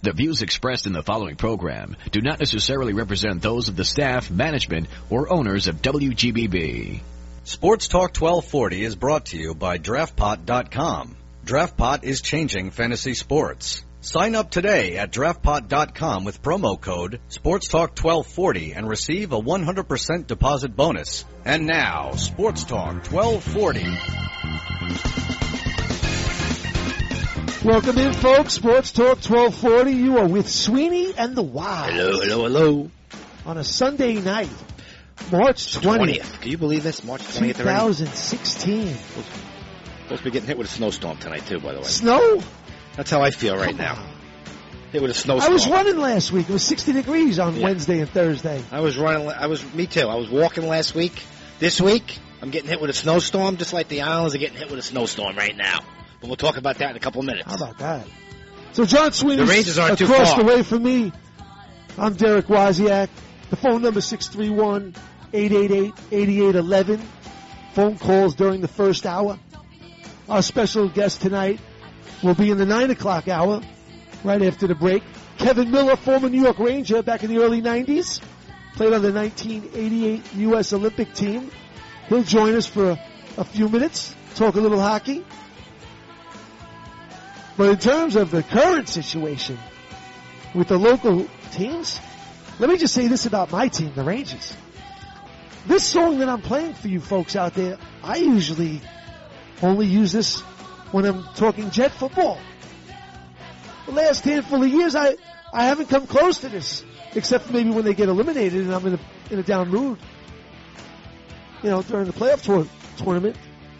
The views expressed in the following program do not necessarily represent those of the staff, management, or owners of WGBB. Sports Talk 1240 is brought to you by DraftPot.com. DraftPot is changing fantasy sports. Sign up today at DraftPot.com with promo code SportsTalk1240 and receive a 100% deposit bonus. And now, Sports Talk 1240. Welcome in, folks. Sports Talk 1240. You are with Sweeney and the Wild. Hello. On a Sunday night, March 20th. Can you believe this? March 20th 2016. Supposed to be getting hit with a snowstorm tonight, too, by the way. Snow? That's how I feel right now. Hit with a snowstorm. I was running last week. It was 60 degrees on Wednesday and Thursday. Me too. I was walking last week. This week, I'm getting hit with a snowstorm, just like the Islanders are getting hit with a snowstorm right now. But we'll talk about that in a couple of minutes. How about that? So John Sweeney's the Rangers aren't across too far. the way from me. I'm Derek Wozniak. The phone number is 631-888-8811. Phone calls during the first hour. Our special guest tonight will be in the 9 o'clock hour, right after the break. Kevin Miller, former New York Ranger back in the early 90s. Played on the 1988 U.S. Olympic team. He'll join us for a few minutes, talk a little hockey. But in terms of the current situation with the local teams, let me just say this about my team, the Rangers. This song that I'm playing for you folks out there, I usually only use this when I'm talking Jet football. The last handful of years, I haven't come close to this, except for maybe when they get eliminated and I'm in a down mood, during the playoff tournament.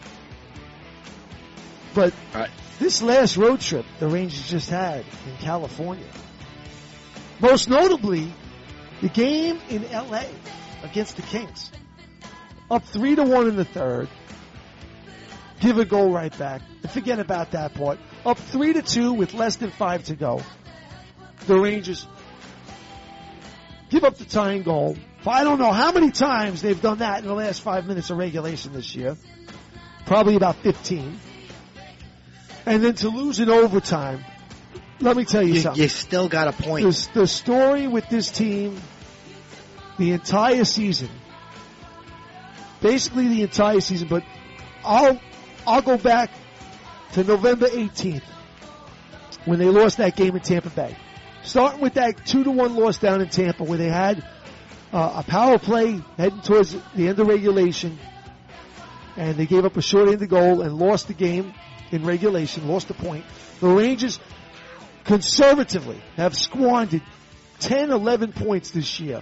But this last road trip the Rangers just had in California, most notably the game in L.A. against the Kings, up 3-1 in the third, give a goal right back, and forget about that part. Up 3-2 with less than 5 to go. The Rangers give up the tying goal. I don't know how many times they've done that in the last 5 minutes of regulation this year. Probably about 15. And then to lose in overtime. Let me tell you something. You still got a point. The story with this team, the entire season, basically the entire season, but I'll go back to November 18th when they lost that game in Tampa Bay. Starting with that 2-1 loss down in Tampa where they had a power play heading towards the end of regulation and they gave up a short end of goal and lost the game in regulation, lost the point. The Rangers conservatively have squandered 10, 11 points this year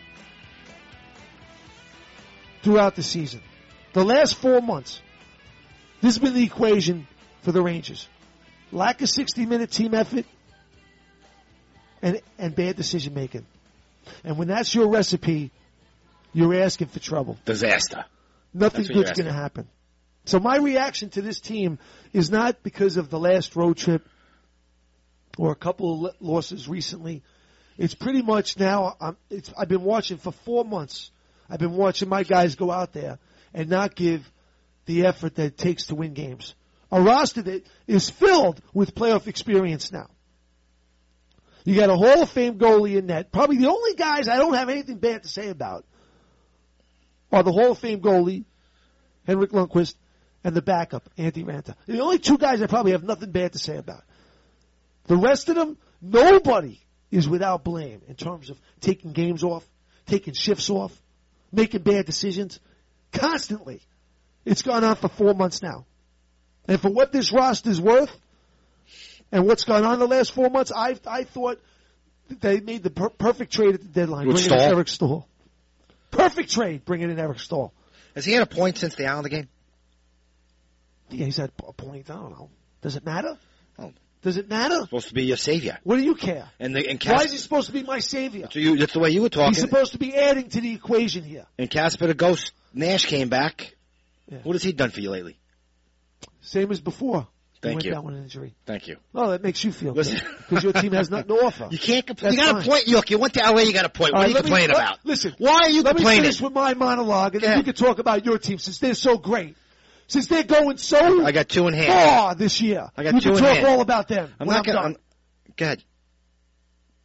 throughout the season. The last 4 months, this has been the equation for the Rangers. Lack of 60-minute team effort and bad decision making. And when that's your recipe, you're asking for trouble. Disaster. Nothing good's going to happen. So my reaction to this team is not because of the last road trip or a couple of losses recently. It's pretty much now, I've been watching for 4 months. I've been watching my guys go out there and not give the effort that it takes to win games. A roster that is filled with playoff experience now. You got a Hall of Fame goalie in net. Probably the only guys I don't have anything bad to say about are the Hall of Fame goalie, Henrik Lundqvist, and the backup, Antti Raanta. The only two guys I probably have nothing bad to say about. The rest of them, nobody is without blame in terms of taking games off, taking shifts off, making bad decisions. Constantly. It's gone on for 4 months now. And for what this roster is worth and what's gone on the last 4 months, I thought they made the perfect trade at the deadline. With bringing in Eric Staal. Perfect trade bringing in Eric Staal. Has he had a point since the Islander game? Yeah, he's had a point. I don't know. Does it matter? Oh. Does it matter? He's supposed to be your savior. What do you care? Why is he supposed to be my savior? That's the way you were talking. He's supposed to be adding to the equation here. And Casper the Ghost Nash came back. Yeah. What has he done for you lately? Same as before. Thank you. Went down with an injury. Thank you. Oh, that makes you feel good because your team has nothing to offer. You can't complain. That's You got a point. Look, you went to LA. You got a point. What are you complaining about? Listen. Why are you complaining? Let me finish with my monologue, and then you can talk about your team since they're so great. Since they're going so I got two in hand. far this year. I got you two can in talk hand. all about them. I'm not going to. Go ahead.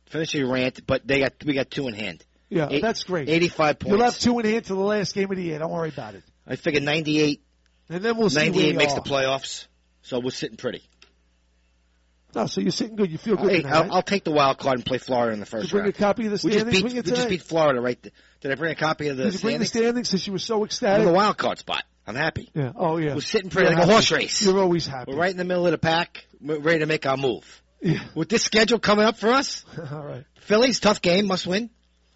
Finish your rant, but we got 2 in hand. Yeah, that's great. 85 points. You'll have 2 in hand to the last game of the year. Don't worry about it. I figure 98. And then we'll see 98 makes the playoffs, so we're sitting pretty. No, so you're sitting good. You feel good tonight, right? I'll take the wild card and play Florida in the first round. Did you bring a copy of the standings? We just beat Florida, right? Did I bring a copy of the standings? Did you bring the standings since you were so ecstatic? I'm in the wild card spot. I'm happy. Yeah. Oh, yeah. We're sitting pretty like a horse race. You're always happy. We're right in the middle of the pack. We're ready to make our move. Yeah. With this schedule coming up for us, all right. Phillies, tough game, must win.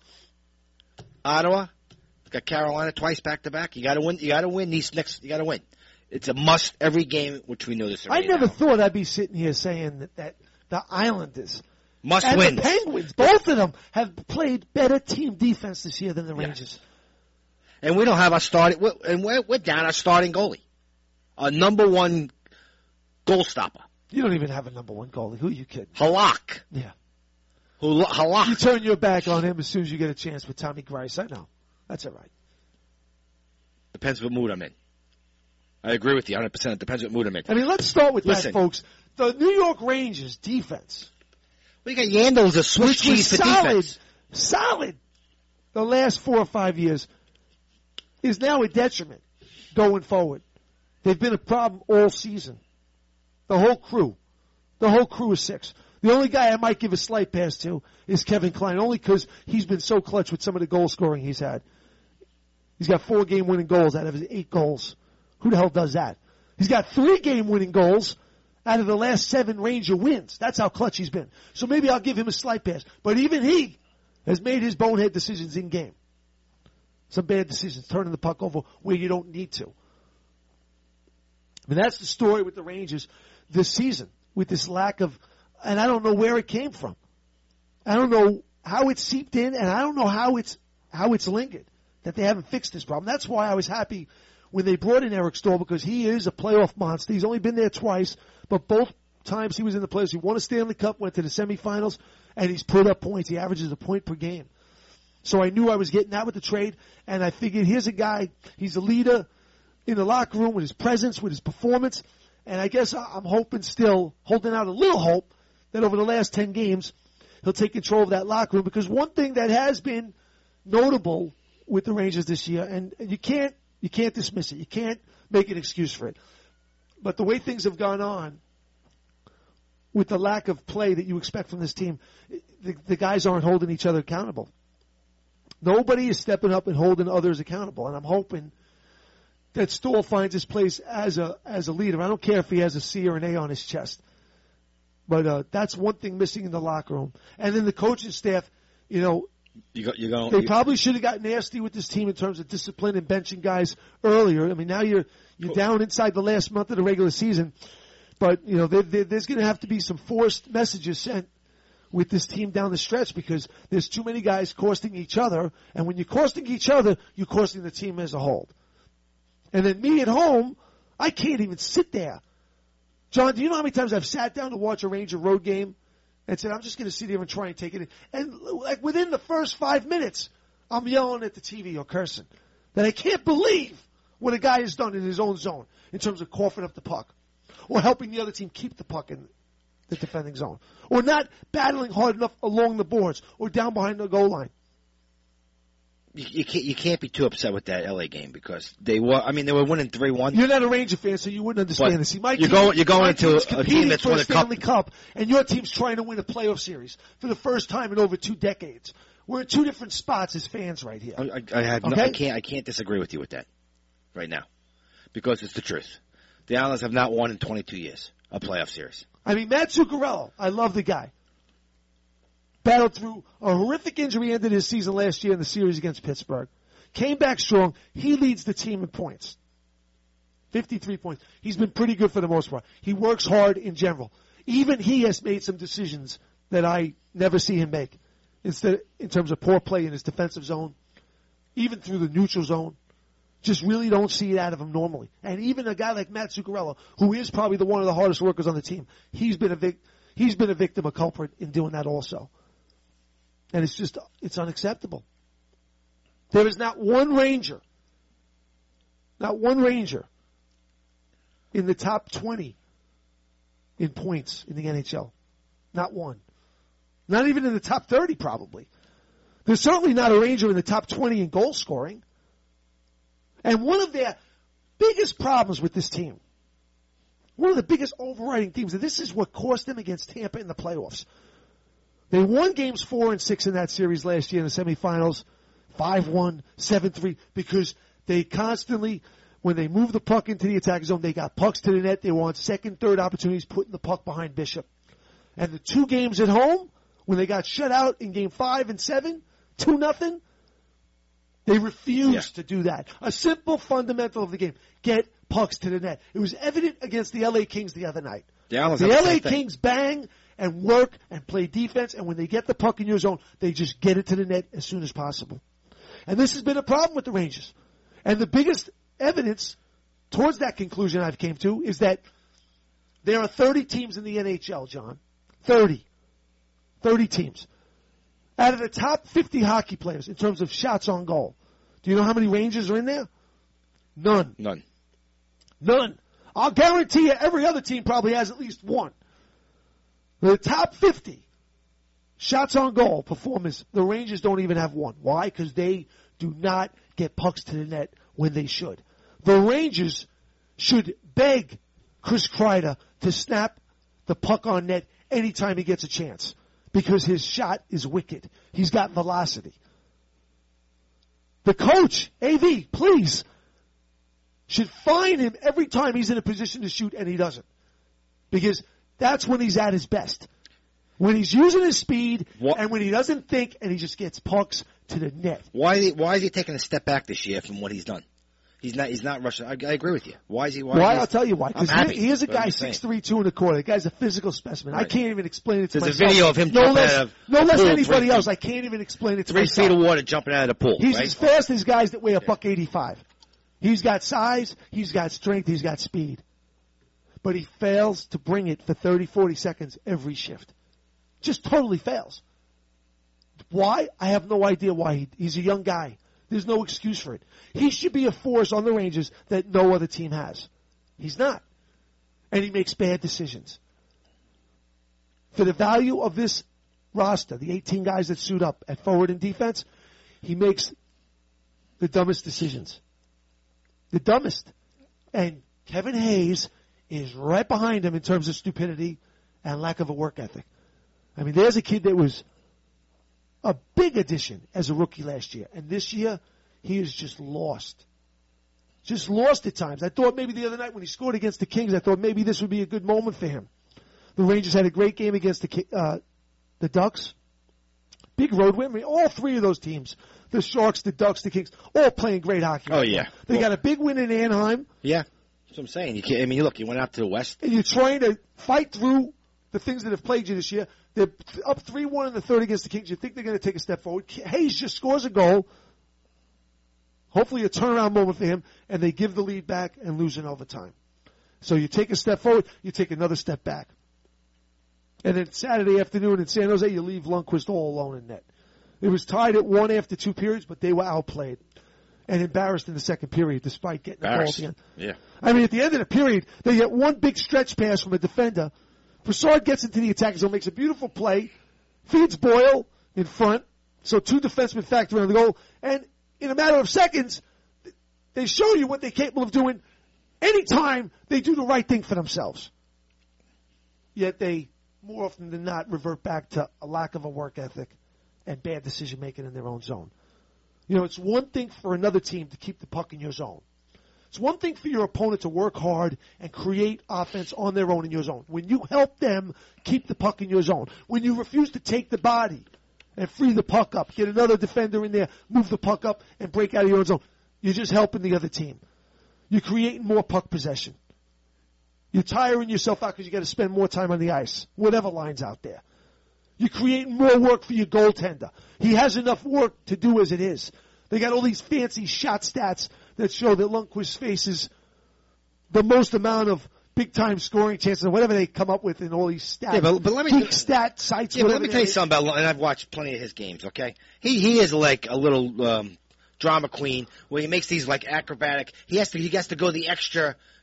Ottawa, got Carolina twice back to back. You got to win. You got to win these next. You got to win. It's a must every game, which we know this already. I never thought I'd be sitting here saying that the Islanders must and win. The Penguins, both of them, have played better team defense this year than the Rangers. And we don't have our starting. We're down our starting goalie, our number 1 goal stopper. You don't even have a number 1 goalie. Who are you kidding? Halak. Yeah. Halak. You turn your back on him as soon as you get a chance with Tommy Grice. I know. That's all right. Depends what mood I'm in. I agree with you 100%. It depends what mood I'm in. I mean, let's start with that, folks. The New York Rangers defense. We got Yandles a Swiss cheese for defense. Solid. The last 4 or 5 years is now a detriment going forward. They've been a problem all season. The whole crew is 6. The only guy I might give a slight pass to is Kevin Klein, only because he's been so clutch with some of the goal scoring he's had. He's got 4 game-winning goals out of his 8 goals. Who the hell does that? He's got 3 game-winning goals out of the last 7 Ranger wins. That's how clutch he's been. So maybe I'll give him a slight pass. But even he has made his bonehead decisions in game. Some bad decisions, turning the puck over where you don't need to. I mean, that's the story with the Rangers this season, with this lack of, and I don't know where it came from. I don't know how it seeped in, and I don't know how it's lingered, that they haven't fixed this problem. That's why I was happy when they brought in Eric Staal, because he is a playoff monster. He's only been there twice, but both times he was in the playoffs. He won a Stanley Cup, went to the semifinals, and he's put up points. He averages a point per game. So I knew I was getting that with the trade, and I figured here's a guy, he's a leader in the locker room with his presence, with his performance, and I guess I'm hoping still, holding out a little hope, that over the last 10 games, he'll take control of that locker room, because one thing that has been notable with the Rangers this year, and you can't dismiss it, you can't make an excuse for it, but the way things have gone on, with the lack of play that you expect from this team, the guys aren't holding each other accountable. Nobody is stepping up and holding others accountable, and I'm hoping that Staal finds his place as a leader. I don't care if he has a C or an A on his chest, but that's one thing missing in the locker room. And then the coaching staff, they probably should have got nasty with this team in terms of discipline and benching guys earlier. I mean, now you're down inside the last month of the regular season, but there's going to have to be some forced messages sent with this team down the stretch, because there's too many guys costing each other, and when you're costing each other, you're costing the team as a whole. And then me at home, I can't even sit there. John, do you know how many times I've sat down to watch a Ranger road game and said, I'm just going to sit here and try and take it in? And like within the first 5 minutes, I'm yelling at the TV or cursing that I can't believe what a guy has done in his own zone in terms of coughing up the puck or helping the other team keep the puck in the defending zone, or not battling hard enough along the boards or down behind the goal line. You can't be too upset with that LA game, because they were winning 3-1. You're not a Ranger fan, so you wouldn't understand this. See, you're going into a team that's won a Stanley Cup, and your team's trying to win a playoff series for the first time in over 2 decades. We're in 2 different spots as fans right here. I can't disagree with you with that right now, because it's the truth. The Islanders have not won in 22 years a playoff series. I mean, Matt Zuccarello, I love the guy. Battled through a horrific injury, ended his season last year in the series against Pittsburgh. Came back strong. He leads the team in points. 53 points. He's been pretty good for the most part. He works hard in general. Even he has made some decisions that I never see him make. In terms of poor play in his defensive zone, even through the neutral zone. Just really don't see it out of him normally. And even a guy like Matt Zuccarello, who is probably one of the hardest workers on the team, he's been a victim, a culprit in doing that also. And it's unacceptable. There is not one Ranger in the top 20 in points in the NHL. Not one. Not even in the top 30, probably. They're certainly not a Ranger in the top 20 in goal scoring. And one of their biggest problems with this team, one of the biggest overriding themes, and this is what cost them against Tampa in the playoffs. They won games 4 and 6 in that series last year in the semifinals, 5-1, 7-3, because they constantly, when they moved the puck into the attack zone, they got pucks to the net. They were on second, third opportunities, putting the puck behind Bishop. And the 2 games at home, when they got shut out in game 5 and 7, 2-0, they refused to do that. A simple fundamental of the game. Get pucks to the net. It was evident against the LA Kings the other night. The LA Kings bang and work and play defense, and when they get the puck in your zone, they just get it to the net as soon as possible. And this has been a problem with the Rangers. And the biggest evidence towards that conclusion I've came to is that there are 30 teams in the NHL, John. 30 teams. Out of the top 50 hockey players in terms of shots on goal, do you know how many Rangers are in there? None. I'll guarantee you every other team probably has at least one. The top 50 shots on goal performers, the Rangers don't even have one. Why? Because they do not get pucks to the net when they should. The Rangers should beg Chris Kreider to snap the puck on net anytime he gets a chance, because his shot is wicked. He's got velocity. The coach, AV, please, should fine him every time he's in a position to shoot and he doesn't. Because that's when he's at his best. When he's using his speed and when he doesn't think and he just gets pucks to the net. Why is he taking a step back this year from what he's done? He's not rushing. I agree with you. Why is he? Why? I'll tell you why. Because he is a guy 6'3", 2.25. The guy's a physical specimen. Right. I can't even explain it to myself. There's a video of him jumping out of no less than anybody else. I can't even explain it to myself. 3 feet of water jumping out of the pool. He's as fast as guys that weigh a $185. He's got size. He's got strength. He's got speed. But he fails to bring it for 30, 40 seconds every shift. Just totally fails. Why? I have no idea why. He's a young guy. There's no excuse for it. He should be a force on the Rangers that no other team has. He's not. And he makes bad decisions. For the value of this roster, the 18 guys that suit up at forward and defense, he makes the dumbest decisions. The dumbest. And Kevin Hayes is right behind him in terms of stupidity and lack of a work ethic. I mean, there's a kid that was a big addition as a rookie last year. And this year, he is just lost. Just lost at times. I thought maybe the other night when he scored against the Kings, I thought maybe this would be a good moment for him. The Rangers had a great game against the Ducks. Big road win. I mean, all 3 of those teams, the Sharks, the Ducks, the Kings, all playing great hockey. Oh, yeah. They got a big win in Anaheim. Yeah, that's what I'm saying. You look, you went out to the West. And you're trying to fight through the things that have plagued you this year. They're up 3-1 in the third against the Kings. You think they're going to take a step forward. Hayes just scores a goal. Hopefully a turnaround moment for him, and they give the lead back and lose in overtime. So you take a step forward, you take another step back. And then Saturday afternoon in San Jose, you leave Lundqvist all alone in net. It was tied at 1 after 2 periods, but they were outplayed and embarrassed in the second period despite getting the ball at the end. Yeah. I mean, at the end of the period, they get one big stretch pass from a defender. Broussard gets into the attack zone, makes a beautiful play, feeds Boyle in front, so 2 defensemen factor in the goal, and in a matter of seconds, they show you what they're capable of doing anytime they do the right thing for themselves. Yet they, more often than not, revert back to a lack of a work ethic and bad decision-making in their own zone. You know, it's one thing for another team to keep the puck in your zone. It's one thing for your opponent to work hard and create offense on their own in your zone. When you help them keep the puck in your zone, when you refuse to take the body and free the puck up, get another defender in there, move the puck up, and break out of your own zone, you're just helping the other team. You're creating more puck possession. You're tiring yourself out because you got to spend more time on the ice, whatever line's out there. You're creating more work for your goaltender. He has enough work to do as it is. They got all these fancy shot stats that show that Lundqvist faces the most amount of big-time scoring chances, or whatever they come up with in all these stats. Yeah, but let me peak stat sites. Yeah, but let me tell you something about, and I've watched plenty of his games. Okay, he is like a little drama queen where he makes these like acrobatic. He has to go the extra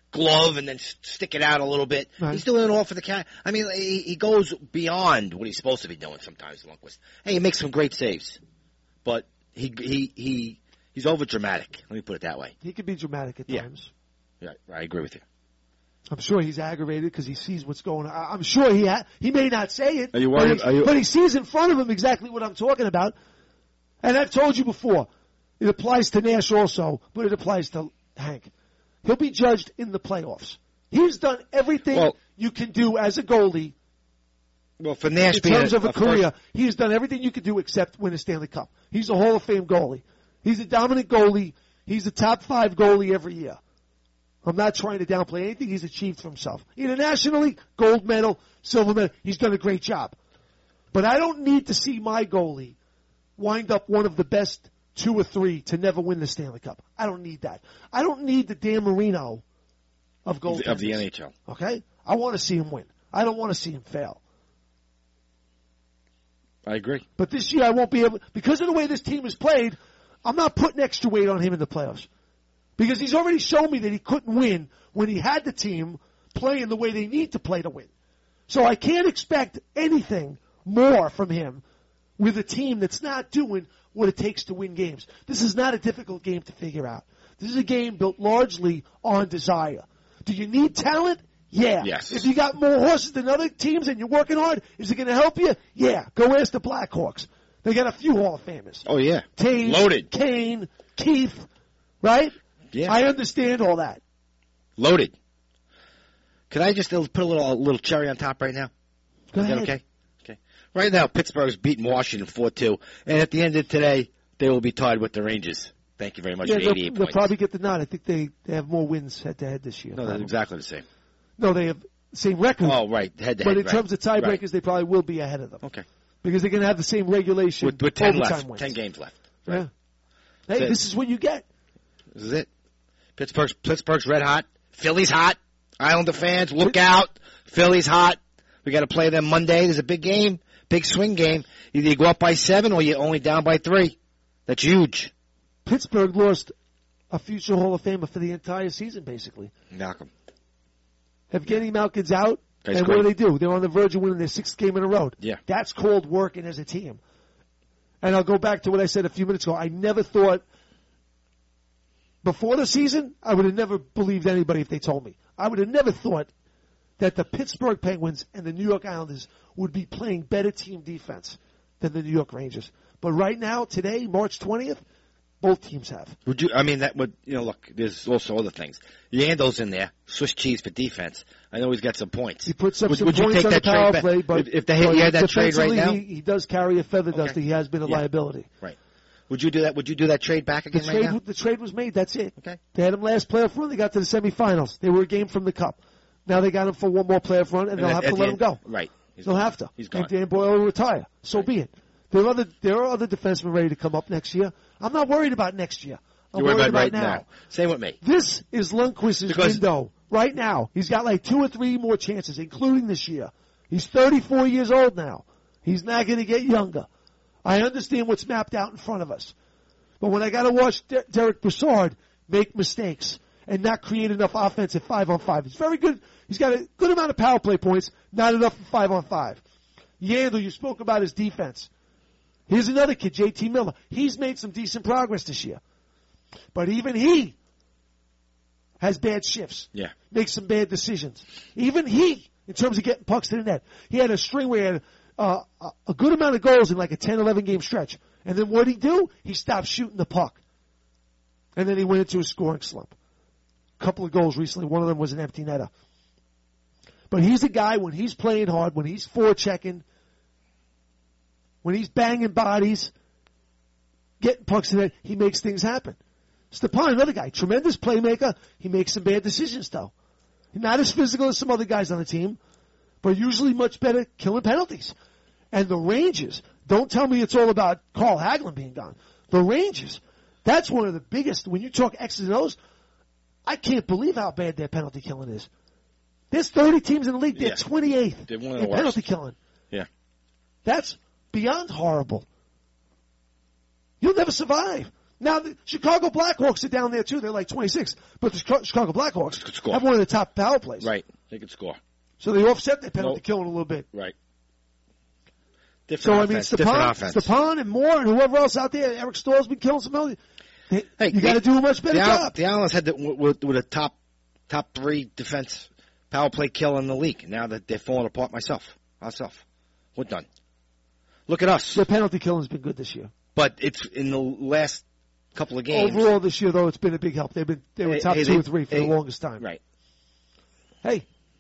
glove and then stick it out a little bit. Right. He's doing it all for the cat. I mean, he goes beyond what he's supposed to be doing sometimes, Lundqvist. Hey, he makes some great saves, but he's over dramatic. Let me put it that way. He can be dramatic at times. Yeah, I agree with you. I'm sure he's aggravated because he sees what's going on. I'm sure he may not say it, Are you worried? But he sees in front of him exactly what I'm talking about. And I've told you before, it applies to Nash also, but it applies to Hank. He'll be judged in the playoffs. He's done everything you can do as a goalie. Well, for Nash, in terms of a career, he's done everything you can do except win a Stanley Cup. He's a Hall of Fame goalie. He's a dominant goalie. He's a top 5 goalie every year. I'm not trying to downplay anything he's achieved for himself. Internationally, gold medal, silver medal. He's done a great job. But I don't need to see my goalie wind up one of the best 2 or 3 to never win the Stanley Cup. I don't need that. I don't need the Dan Marino of goaltenders. Of the NHL. Okay? I want to see him win. I don't want to see him fail. I agree. But this year I won't be able, because of the way this team is played, I'm not putting extra weight on him in the playoffs. Because he's already shown me that he couldn't win when he had the team playing the way they need to play to win. So I can't expect anything more from him with a team that's not doing what it takes to win games. This is not a difficult game to figure out. This is a game built largely on desire. Do you need talent? Yeah. Yes. If you got more horses than other teams and you're working hard, is it going to help you? Yeah. Go ask the Blackhawks. They got a few Hall of Famers. Oh, yeah. Taves, Loaded. Kane, Keith, right? Yeah. I understand all that. Loaded. Can I just put a little cherry on top right now? Go ahead. Okay? Okay. Right now, Pittsburgh's beating Washington 4-2, and at the end of today, they will be tied with the Rangers. Thank you very much for 88 points. They'll probably get the nod. I think they have more wins head-to-head this year. No, they're exactly the same. No, they have the same record. Oh, right, head-to-head. But in terms of tiebreakers, they probably will be ahead of them. Okay. Because they're going to have the same regulation with 10 overtime left. wins. 10 games left. Right. Yeah. Hey, this is what you get. This is it. Pittsburgh's red hot. Philly's hot. Islander fans, look out. Philly's hot. We got to play them Monday. There's a big game, big swing game. Either you go up by 7 or you're only down by 3. That's huge. Pittsburgh lost a future Hall of Famer for the entire season, basically. Malcolm. Evgeny Malkin's out, That's and great. what do they do? They're on the verge of winning their 6th game in a row. Yeah. That's called working as a team. And I'll go back to what I said a few minutes ago. I never thought, before the season, I would have never believed anybody if they told me. I would have never thought that the Pittsburgh Penguins and the New York Islanders would be playing better team defense than the New York Rangers. But right now, today, March 20th, both teams have. Would you? I mean, that would. Look. There's also other things. Yando's in there. Swiss cheese for defense. I know he's got some points. He puts up some would points you take on that the power trade play, back? but if you had that trade right now, he does carry a feather duster. He has been a liability. Right. Would you do that? Would you do that trade back again right now? The trade was made. That's it. Okay. They had him last playoff run. They got to the semifinals. They were a game from the Cup. Now they got him for one more playoff run, and they'll have to let him go. Right. They'll have to. He's gone. And Dan Boyle will retire. So be it. There are other defensemen ready to come up next year. I'm not worried about next year. I'm You're worried about right now. Same with me. This is Lundqvist's window right now. He's got like 2 or 3 more chances, including this year. He's 34 years old now. He's not going to get younger. I understand what's mapped out in front of us. But when I got to watch Derek Brassard make mistakes and not create enough offense at 5-on-5, he's very good. He's got a good amount of power play points, not enough for 5-on-5. Yandel, you spoke about his defense. Here's another kid, JT Miller. He's made some decent progress this year. But even he has bad shifts. Yeah. Makes some bad decisions. Even he, in terms of getting pucks to the net, he had a string where he had a good amount of goals in like a 10-11 game stretch. And then what did he do? He stopped shooting the puck. And then he went into a scoring slump. A couple of goals recently. One of them was an empty netter. But he's a guy, when he's playing hard, when he's forechecking, when he's banging bodies, getting pucks to the net, he makes things happen. Stepan, another guy, tremendous playmaker. He makes some bad decisions, though. Not as physical as some other guys on the team, but usually much better killing penalties. And the Rangers, don't tell me it's all about Carl Hagelin being gone. The Rangers, that's one of the biggest, when you talk X's and O's, I can't believe how bad their penalty killing is. There's 30 teams in the league. They're 28th They're one of in the worst. penalty killing. Yeah. That's beyond horrible. You'll never survive. Now, the Chicago Blackhawks are down there, too. They're like 26. But the Chicago Blackhawks have one of the top power plays. Right. They could score. So they offset their penalty killing a little bit. Right. Different offense. Stepan and Moore and whoever else out there, Eric Stahl's been killing some penalties. You got to do a much better job. The Islanders had with a top 3 defense power play kill in the league. Now that they're falling apart ourselves. We're done. Look at us. Their penalty killing's been good this year. But it's in the last couple of games. Overall this year, though, it's been a big help. They were top 2 or 3 for the longest time. Right. Hey,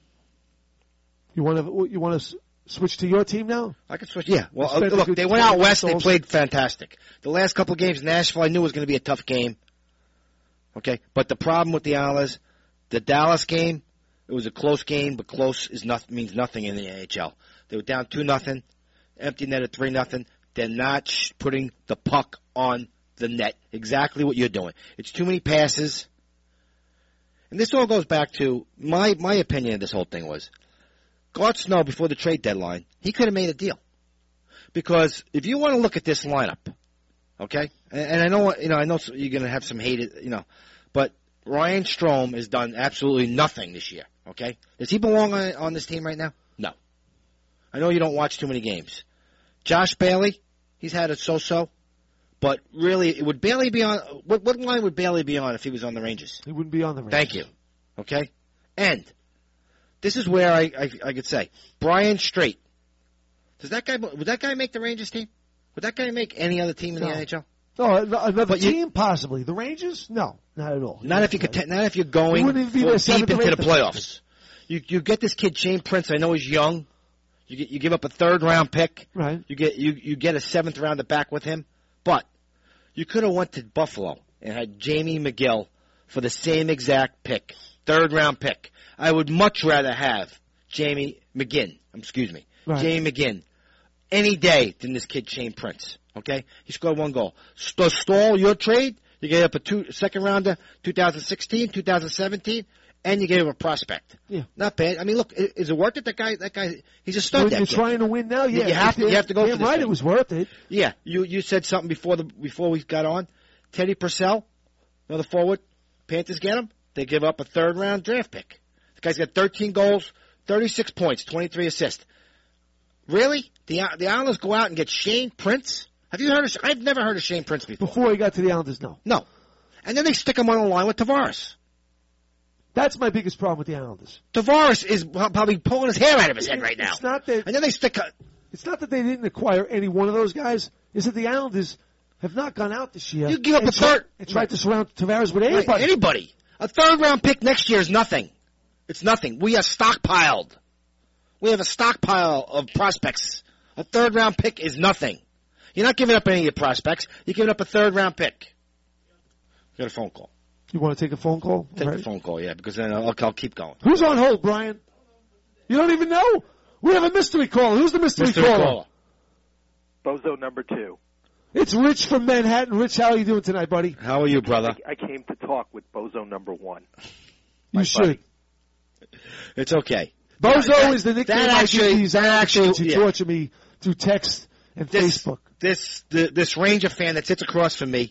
you want to switch to your team now? I can switch. Yeah. Well, look, they went out west. They played fantastic. The last couple of games, Nashville, I knew was going to be a tough game. Okay, but the problem with the Islanders, the Dallas game, it was a close game, but close means nothing in the NHL. They were down 2-0, empty net at 3-0. They're not putting the puck on the net. Exactly what you're doing. It's too many passes. And this all goes back to my opinion of this whole thing was, Gart Snow, before the trade deadline, he could have made a deal. Because if you want to look at this lineup, okay, and I know you're going to have some hate, but Ryan Strome has done absolutely nothing this year, okay? Does he belong on this team right now? No. I know you don't watch too many games. Josh Bailey, he's had a so-so, but really, would Bailey be on, what line would Bailey be on if he was on the Rangers? He wouldn't be on the Rangers. Thank you. Okay? And this is where I could say, Brian Straight. Would that guy make the Rangers team? Would that guy make any other team in the NHL? No, another team possibly. The Rangers? No, not at all. Not if you're going deep into the playoffs. You get this kid Shane Prince. I know he's young. You give up a 3rd round pick. Right. You get a 7th rounder back with him. But you could have went to Buffalo and had Jamie McGill for the same exact pick, 3rd round pick. I would much rather have Jamie McGinn any day than this kid Shane Prince. Okay, he scored 1 goal. Stall your trade. You gave up a 2nd rounder, 2016, 2017, and you gave him a prospect. Yeah, not bad. I mean, look, is it worth it? That guy, he's a stud. When you're trying to win now, yeah, you have to go. Damn right, it was worth it. Yeah, you said something before we got on. Teddy Purcell, another forward. Panthers get him. They give up a 3rd round draft pick. The guy's got 13 goals, 36 points, 23 assists. Really? The Islanders go out and get Shane Prince? Have you heard of? I've never heard of Shane Prince before. Before he got to the Islanders, no. No. And then they stick him on the line with Tavares. That's my biggest problem with the Islanders. Tavares is probably pulling his hair out of his head right now. It's not that. And then they stick. It's not that they didn't acquire any one of those guys. It's that the Islanders have not gone out this year. You give up a third. And tried to surround Tavares with anybody. Right, anybody. A 3rd round pick next year is nothing. It's nothing. We are stockpiled. We have a stockpile of prospects. A 3rd round pick is nothing. You're not giving up any of your prospects. You're giving up a 3rd round pick. You got a phone call. You want to take a phone call? Take the phone call, yeah, because then I'll keep going. Who's on hold, Brian? You don't even know? We have a mystery caller. Who's the mystery caller? Bozo number 2. It's Rich from Manhattan. Rich, how are you doing tonight, buddy? How are you, brother? I came to talk with Bozo number 1. You should. It's okay. Bozo is the nickname I give these actions who torture me through text and Facebook. This Ranger fan that sits across from me,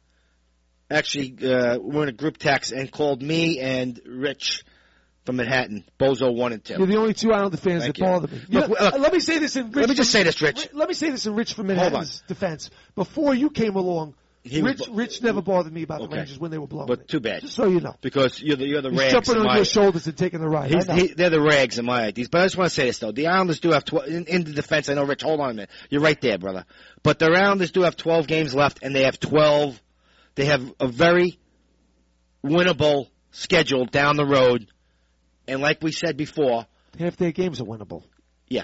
actually, we're in a group text and called me and Rich from Manhattan, Bozo 1 and 2. You're the only 2 Islander fans that bother me. Look, let me say this in Rich. Let me just say this, Rich. Let me say this in Rich from Manhattan's defense. Before you came along, Rich never bothered me about the Rangers when they were blowing. But too bad. Just so you know. Because you're the He's rags. Jumping on your shoulders and taking the ride. They're the rags in my IDs. But I just want to say this, though. The Islanders do have in the defense. I know, Rich, hold on a minute. You're right there, brother. But the Islanders do have 12 games left, and they have 12. They have a very winnable schedule down the road. And like we said before, half their games are winnable. Yeah.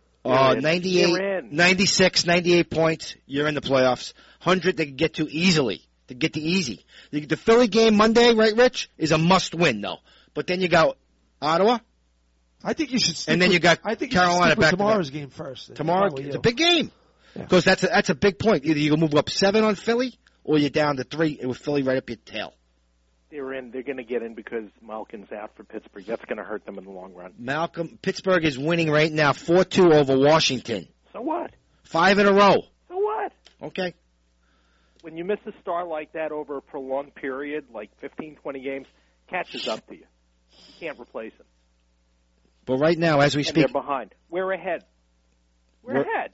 98, 96, 98 points. You're in the playoffs. 100 they can get to easily. They get to easy. The Philly game Monday, right, Rich, is a must-win, though. But then you got Ottawa. I think you should stick and then you got Carolina back tomorrow's game first. Tomorrow, it's a big game. Because that's a big point. Either you can move up 7 on Philly, or you're down to 3 with Philly right up your tail. They're going to get in because Malkin's out for Pittsburgh. That's going to hurt them in the long run. Pittsburgh is winning right now 4-2 over Washington. So what? 5 in a row. So what? Okay. when you miss a star like that over a prolonged period, like 15, 20 games, catches up to you. You can't replace him. But right now, as we And speak, they're behind. We're ahead. We're ahead.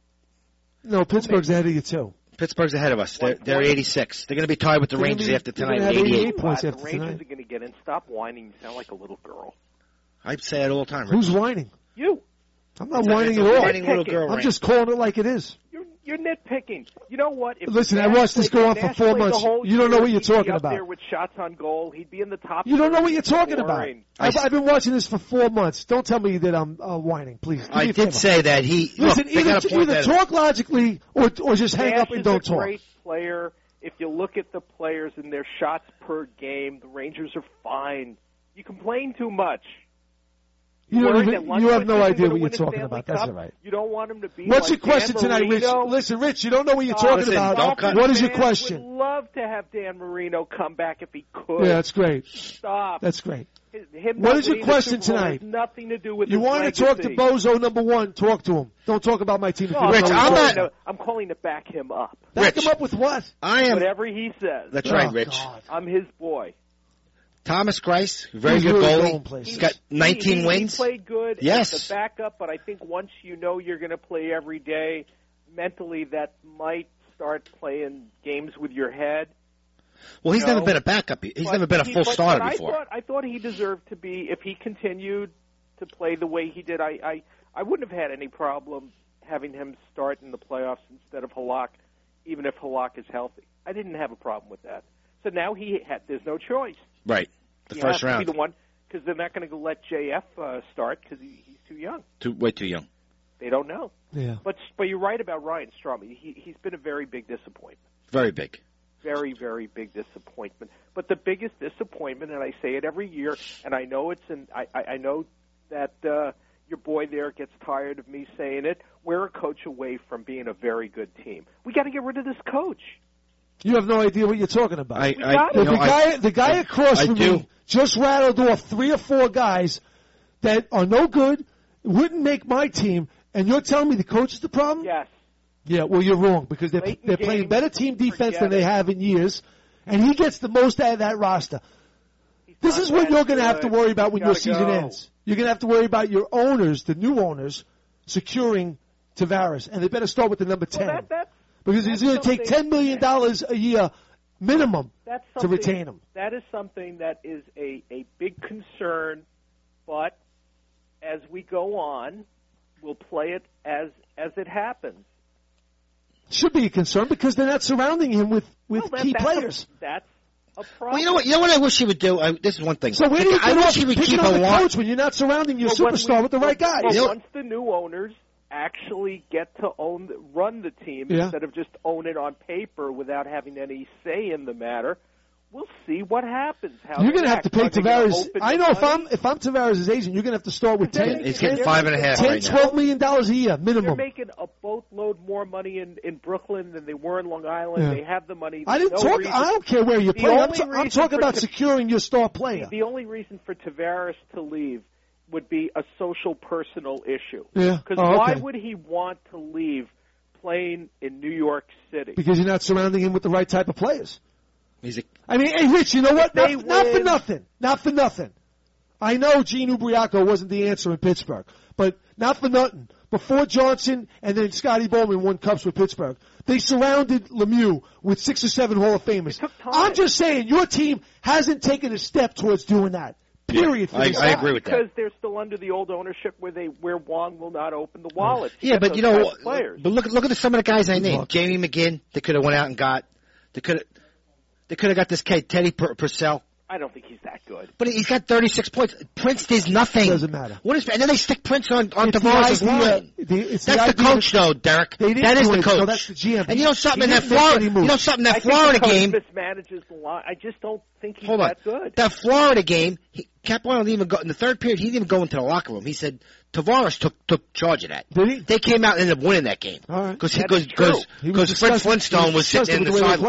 No, Pittsburgh's ahead of you, too. Pittsburgh's ahead of us. They're 86. They're going to be tied with the Rangers after tonight at 88. Points The after Rangers tonight. are going to get in. Stop whining. You sound like a little girl. I say it all the time. Who's whining? You. I'm not It's whining a at all. whining little girl, I'm Ray. just calling it like it is. You're nitpicking. You know what? If Listen, I Nash watched this played- go on for Nash 4 played the months. whole You don't know year, what you're he'd be talking up about. there with shots on goal. He'd be in the top. You don't know what you're talking scoring. about. I've been watching this for 4 months. Don't tell me that I'm whining, please. Do me I a did favor. say that he. Listen, Look, they got a point either there. talk logically or just hang Nash up and is don't a talk. great player. If you look at the players and their shots per game, the Rangers are fine. You complain too much. You don't Worried even- that you have Lundqvist no isn't idea gonna what you're win a talking Stanley about. That's Cup. all right. You don't want him to be What's like your question Dan tonight, Rich? Marino. Listen, Rich, you don't know what you're talking listen, about. don't cut- What is your Fans question? would love to have Dan Marino come back if he could. Yeah, that's great. Stop. That's great. Him What not is your winning the question Super Bowl tonight? has nothing to do with You his want to talk to legacy. Bozo number one? Talk to him. Don't talk about my team. If you No, don't Rich, know I'm what not- you're talking I'm calling to back him up. about. Back Rich. him up with what? I am. Whatever he says. That's right, Oh, Rich. God. I'm his boy. Thomas Grice, very He's good really goalie. going places. He's got 19 wins. He played good Yes. as the backup, but I think once you know you're going to play every day, mentally that might start playing games with your head. Well, he's No. never been a backup. He's But never been a full but starter I before. I thought he deserved to be, if he continued to play the way he did, I wouldn't have had any problem having him start in the playoffs instead of Halak, even if Halak is healthy. I didn't have a problem with that. So now there's no choice. Right. The He first has to round. be the one, because they're not going to let JF start because he's too young. Way too young. They don't know. Yeah. But you're right about Ryan Strom. He's been a very big disappointment. Very big. Very, very big disappointment. But the biggest disappointment, and I say it every year, and I know I know that your boy there gets tired of me saying it. We're a coach away from being a very good team. We got to get rid of this coach. You have no idea what you're talking about. The guy across from me just rattled off 3 or 4 guys that are no good, wouldn't make my team, and you're telling me the coach is the problem? Yes. Yeah, well, you're wrong, because they're playing James, better team defense than forget they it. have in years, and he gets the most out of that roster. This is what you're going to have to worry about when your season ends. You're going to have to worry about your owners, the new owners, securing Tavares, and they better start with the number 10. Well, because it's going to take $10 million a year minimum to retain him. That is something that is a big concern, but as we go on, we'll play it as it happens. Should be a concern because they're not surrounding him with key players. That's a problem. Well, you know what I wish he would do? This is one thing. So where do you I get wish off he would picking keep on a the lot. coach when you're not surrounding your Well, superstar with the right guys? Well, once the new owners actually get to run the team instead of just own it on paper without having any say in the matter, we'll see what happens. You're going to have to pay Tavares. I know if I'm Tavares' agent, you're going to have to start with 10. He's getting $5.5 $10, right now. $12 million a year They're minimum. making a boatload more money in Brooklyn than they were in Long Island. Yeah. They have the money. I didn't There's talk. no reason- I don't care where you The play. I'm only talking reason about for securing your star player. The only reason for Tavares to leave would be a social, personal issue. Yeah. Because Oh, why okay. would he want to leave playing in New York City? Because you're not surrounding him with the right type of players. I mean, hey, Rich, you know what? They Not for win. nothing. Not for nothing. I know Gene Ubriaco wasn't the answer in Pittsburgh, but not for nothing. Before Johnson and then Scotty Bowman won cups with Pittsburgh, they surrounded Lemieux with 6 or 7 Hall of Famers. I'm just saying, your team hasn't taken a step towards doing that. Period. For this I guy. agree with that. Because they're still under the old ownership where Wong will not open the wallet. to Yeah, get but those you know, type of players. but look at some of the guys I named. Jamie McGinn, they could have went out and got. They could have got this kid Teddy Purcell. I don't think he's that good. But he's got 36 points. Prince does nothing. Doesn't matter. What is? And then they stick Prince on It's Tavares' the idea- line. it's That's the idea coach, though, Derek. They didn't That is do the it, coach. so that's the GM. And you know something in He that didn't make Florida, any moves. you know something in I that think Florida the coach game. mismanages the line. I just don't think he's Hold on. that good. That Florida game, Capuano didn't even go in the third period. He didn't even go into the locker room. He said Tavares took charge of that. Did he? They came out and ended up winning that game All right. because That's true. He Fred was disgusted- Flintstone he was was sitting in disgusted the with the way they were sidelines.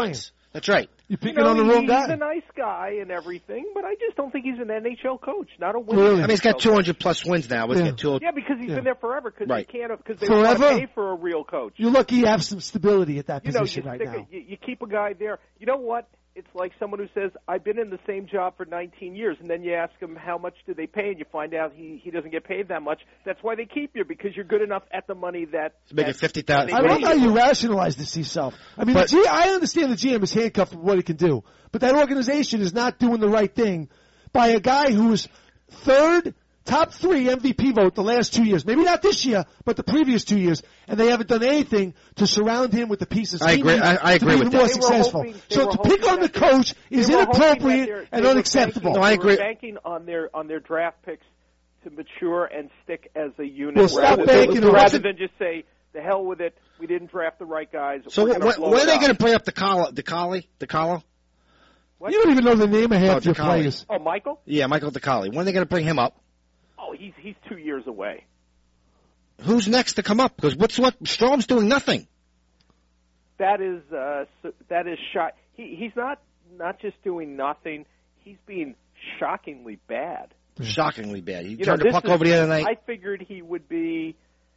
That's right. You're picking on the wrong guy. He's a nice guy and everything, but I just don't think he's an NHL coach, not a winner. Really? I mean, he's got 200-plus wins now. Yeah, because he's been there forever. Because Right. they can't, because they don't want to Forever? pay for a real coach. You're lucky you have some stability at that You know, position right now. you keep a guy there. You know what? It's like someone who says, I've been in the same job for 19 years, and then you ask him how much do they pay, and you find out he doesn't get paid that much. That's why they keep you, because you're good enough at the money that... He's making $50,000. I love how you rationalize this to yourself. I mean, I understand the GM is handcuffed with what he can do, but that organization is not doing the right thing by a guy who was top 3 MVP vote the last 2 years. Maybe not this year, but the previous 2 years. And they haven't done anything to surround him with the pieces I agree. I agree with to be more that. successful. So to pick on the coach is inappropriate and unacceptable. No, I agree. They were banking on their draft picks to mature and stick as a unit, Well, stop banking rather than just say, the hell with it, we didn't draft the right guys. So when are they going to play up the collar? What? You don't even know the name of half your DeColli. players. Oh, Michael? Yeah, Michael DeColli. When are they going to bring him up? Oh, he's 2 years away. Who's next to come up? Because Strom's doing nothing. That is shot. He's not just doing nothing. He's being shockingly bad. Shockingly bad. He turned the puck over the other night. I figured he would be,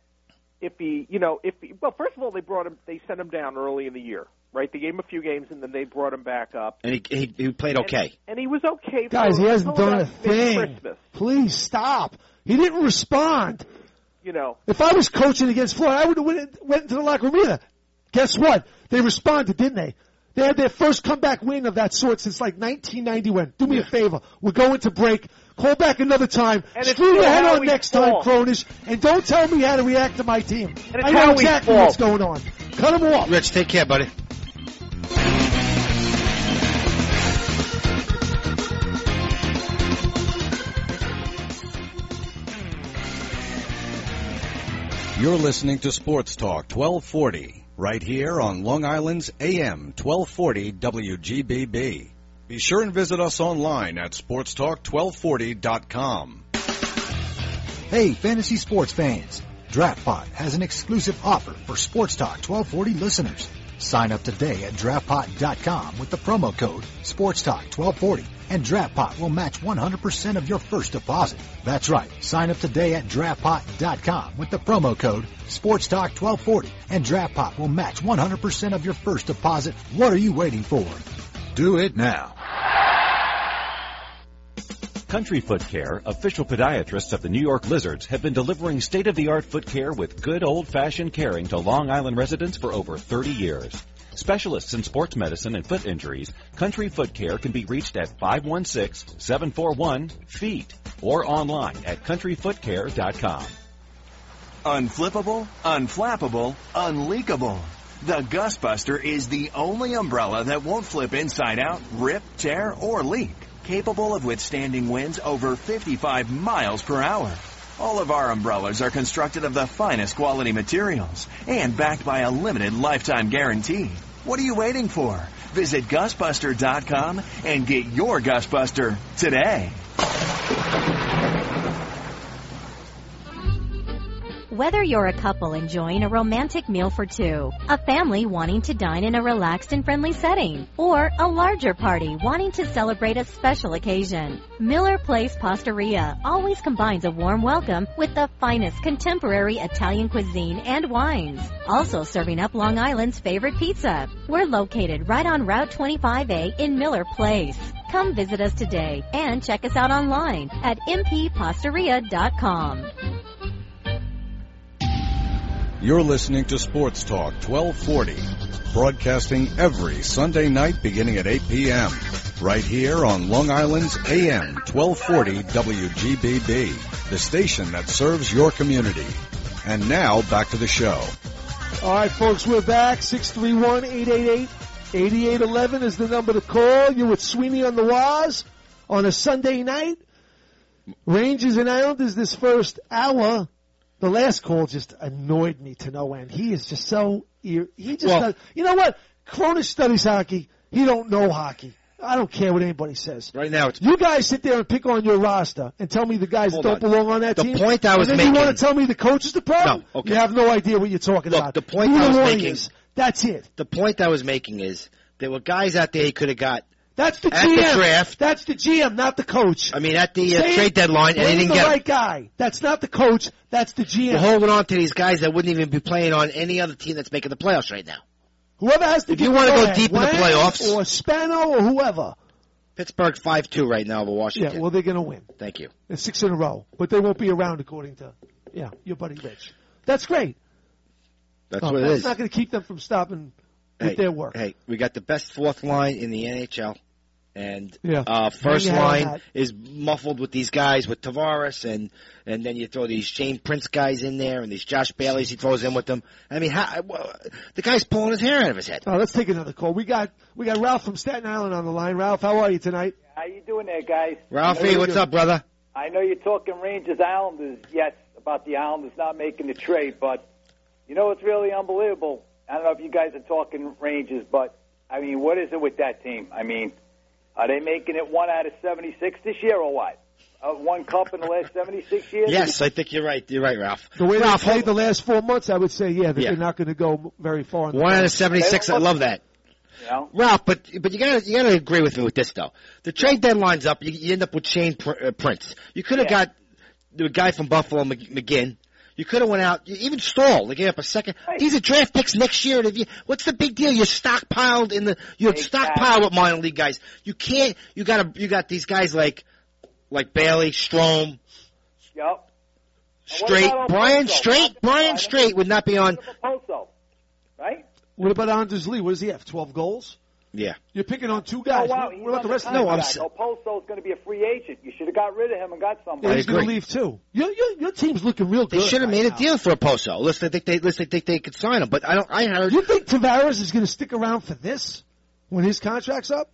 well, first of all, they sent him down early in the year, right? They gave him a few games, and then they brought him back up. And he played okay. And he was okay. Guys, he hasn't done a thing. Christmas. Please stop. He didn't respond. You know. If I was coaching against Florida, I would have went into the locker room either. Guess what? They responded, didn't they? They had their first comeback win of that sort since like 1991. Do me a favor. We're going to break. Call back another time. And Screw your head on next time, Cronish. And don't tell me how to react to my team. I know exactly what's going on. Cut him off. Rich, take care, buddy. You're listening to Sports Talk 1240, right here on Long Island's AM 1240 WGBB. Be sure and visit us online at sportstalk1240.com. Hey, fantasy sports fans. DraftPot has an exclusive offer for Sports Talk 1240 listeners. Sign up today at DraftPot.com with the promo code SportsTalk1240, and DraftPot will match 100% of your first deposit. That's right. Sign up today at DraftPot.com with the promo code SportsTalk1240, and DraftPot will match 100% of your first deposit. What are you waiting for? Do it now. Country Foot Care, official podiatrists of the New York Lizards, have been delivering state-of-the-art foot care with good old-fashioned caring to Long Island residents for over 30 years. Specialists in sports medicine and foot injuries, Country Foot Care can be reached at 516-741-FEET or online at countryfootcare.com. Unflippable, unflappable, unleakable. The Gustbuster is the only umbrella that won't flip inside out, rip, tear, or leak. Capable of withstanding winds over 55 miles per hour. All of our umbrellas are constructed of the finest quality materials and backed by a limited lifetime guarantee. What are you waiting for? Visit GusBuster.com and get your Gustbuster today. Whether you're a couple enjoying a romantic meal for two, a family wanting to dine in a relaxed and friendly setting, or a larger party wanting to celebrate a special occasion, Miller Place Pastaria always combines a warm welcome with the finest contemporary Italian cuisine and wines. Also serving up Long Island's favorite pizza. We're located right on Route 25A in Miller Place. Come visit us today and check us out online at mppastaria.com. You're listening to Sports Talk 1240, broadcasting every Sunday night beginning at 8 p.m. right here on Long Island's AM 1240 WGBB, the station that serves your community. And now, back to the show. All right, folks, we're back. 631-888-8811 is the number to call. You're with Sweeney on the Waz on a Sunday night. Rangers and Islanders this first hour. The last call just annoyed me to no end. He is just so does, you know what? Cronish studies hockey. He don't know hockey. I don't care what anybody says. Right now, you guys sit there and pick on your roster and tell me the guys that don't belong on that team. The point I was and then making. You want to tell me the coach is the problem? No, okay. You have no idea what you're talking about. The point I was making. That's it. The point I was making is There were guys out there he could have got. That's the at GM. the draft. That's the GM, not the coach. I mean, at the trade deadline, and he didn't the get right guy. That's not the coach. That's the GM. We're holding on to these guys that wouldn't even be playing on any other team that's making the playoffs right now. Whoever has to. If you want to go deep in the playoffs, or Spano or whoever. Pittsburgh's 5-2 right now over Washington. Yeah, well, they're going to win. Thank you. They're 6 in a row, but they won't be around according to your buddy Rich. That's great. That's what it is. It's not going to keep them from stopping with their work. Hey, we got the best fourth line in the NHL. And Yeah. first Hang on line that. is muffled with these guys, with Tavares, and then you throw these Shane Prince guys in there, and these Josh Baileys he throws in with them. I mean, the guy's pulling his hair out of his head. Let's take another call. We got Ralph from Staten Island on the line. Ralph, how are you tonight? How you doing there, guys? Ralphie, what's up, brother? I know you're talking Rangers Islanders, yes, about the Islanders not making the trade, but you know what's really unbelievable? I don't know if you guys are talking Rangers, but I mean, what is it with that team? I mean, are they making it 1 out of 76 this year or what? One cup in the last 76 years? Yes, I think you're right. You're right, Ralph. The way Ralph, they played the last 4 months, I would say, they're not going to go very far. In the 1 out of 76, I love that. You know? Ralph, but you gotta agree with me with this though. The trade deadline's up. You end up with Shane Prince. You could have got the guy from Buffalo, McGinn. You could have went out, even Stahl. They gave up a second. Right. These are draft picks next year. What's the big deal? You're stockpiled stockpiled with minor league guys. You can't. You got these guys like Bailey, Strome. Yep. Brian Straight would not be on. Poso, right? What about Anders Lee? What does he have? 12 goals? Yeah. You're picking on 2 guys. Oh, wow. What about the rest of them? them? Oposo's going to be a free agent. You should have got rid of him and got somebody. Yeah, he's going to leave too. Your team's looking real good. They should have made a deal for Oposo. Unless they think they could sign him. But I heard. You think Tavares is going to stick around for this when his contract's up?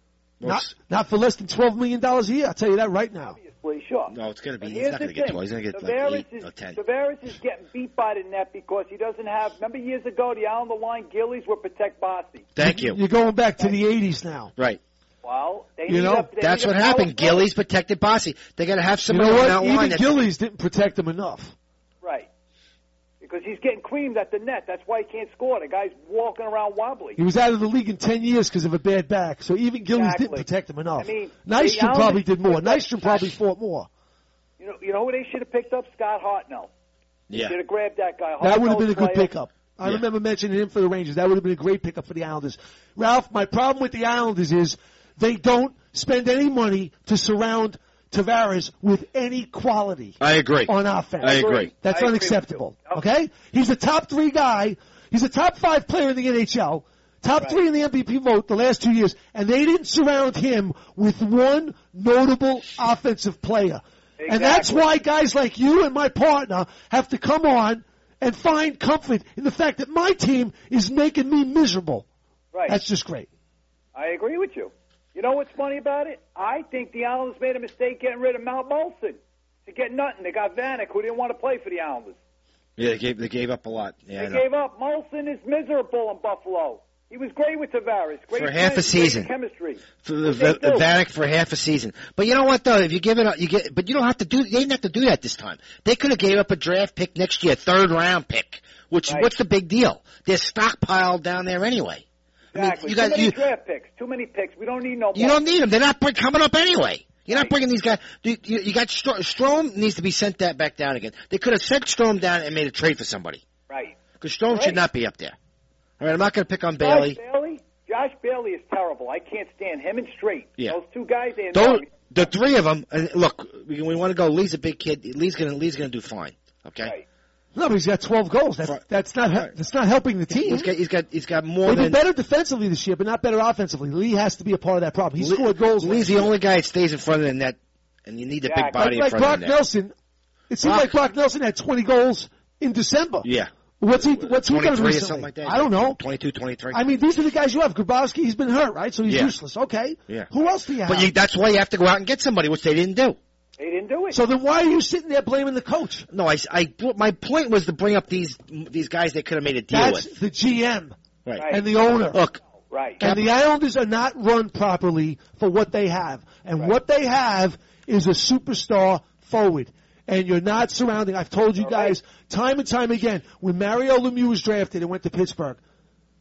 Not for less than $12 million a year. I'll tell you that right now. Sure. No, it's going to be. He's not going to get 12. He's going to get like 8 or 10. Tavares is getting beat by the net because he doesn't have. Remember years ago, the Islander line Gillies would protect Bossy. Thank you. You're going back to the 80s now. Right. Well, that's what happened. Gillies protected Bossy. They got to have somebody on that line. Even Gillies didn't protect him enough. Right. Because he's getting creamed at the net. That's why he can't score. The guy's walking around wobbly. He was out of the league in 10 years because of a bad back. So even Gillies didn't protect him enough. I mean, Nystrom probably did more. Nystrom probably fought more. You know who they should have picked up? Scott Hartnell. Yeah. Should have grabbed that guy. That would have been a good pickup. I remember mentioning him for the Rangers. That would have been a great pickup for the Islanders. Ralph, my problem with the Islanders is they don't spend any money to surround Tavares with any quality. I agree. On offense. I agree. That's unacceptable. Okay? He's a top 3 guy. He's a top 5 player in the NHL. Top 3 in the MVP vote the last 2 years. And they didn't surround him with one notable offensive player. Exactly. And that's why guys like you and my partner have to come on and find comfort in the fact that my team is making me miserable. Right. That's just great. I agree with you. You know what's funny about it? I think the Islanders made a mistake getting rid of Mount Molson to get nothing. They got Vanek, who didn't want to play for the Islanders. Yeah, they gave up a lot. Yeah, they gave up. Molson is miserable in Buffalo. He was great with Tavares. Great for half a season. Great chemistry. Vanek for half a season. But you know what though? If you give it up, but you don't have to do. They didn't have to do that this time. They could have gave up a draft pick next year, 3rd round pick. What's the big deal? They're stockpiled down there anyway. Exactly. I mean, draft picks. Too many picks. We don't need no more. You don't need them. They're not coming up anyway. You're not bringing these guys. You got Strome needs to be sent back down again. They could have sent Strome down and made a trade for somebody. Right. Because Strome should not be up there. All right, I'm not going to pick on Bailey. Josh Bailey is terrible. I can't stand him and Straight. Yeah. Those 2 guys. The 3 of them. And look, we want to go. Lee's a big kid. Lee's going to do fine. Okay. Right. No, but he's got 12 goals. That's not helping the team. He's got more They've than been better defensively this year, but not better offensively. Lee has to be a part of that problem. He scored goals. Lee's the only guy that stays in front of the net, and you need a big body in front Brock of the net. Nelson. It seemed like Brock Nelson had 20 goals in December. Yeah. What's he done 23 recently? or something like that? I don't know. 22, 23. I mean, these are the guys you have. Grabowski, he's been hurt, right? So he's useless. Okay. Yeah. Who else do you have? But that's why you have to go out and get somebody, which they didn't do. They didn't do it. So then why are you sitting there blaming the coach? No, my point was to bring up these guys they could have made a deal with. That's the GM. Right. And the owner. Look. Right. And the Islanders are not run properly for what they have. And what they have is a superstar forward. And you're not surrounding. I've told you guys time and time again, when Mario Lemieux was drafted and went to Pittsburgh,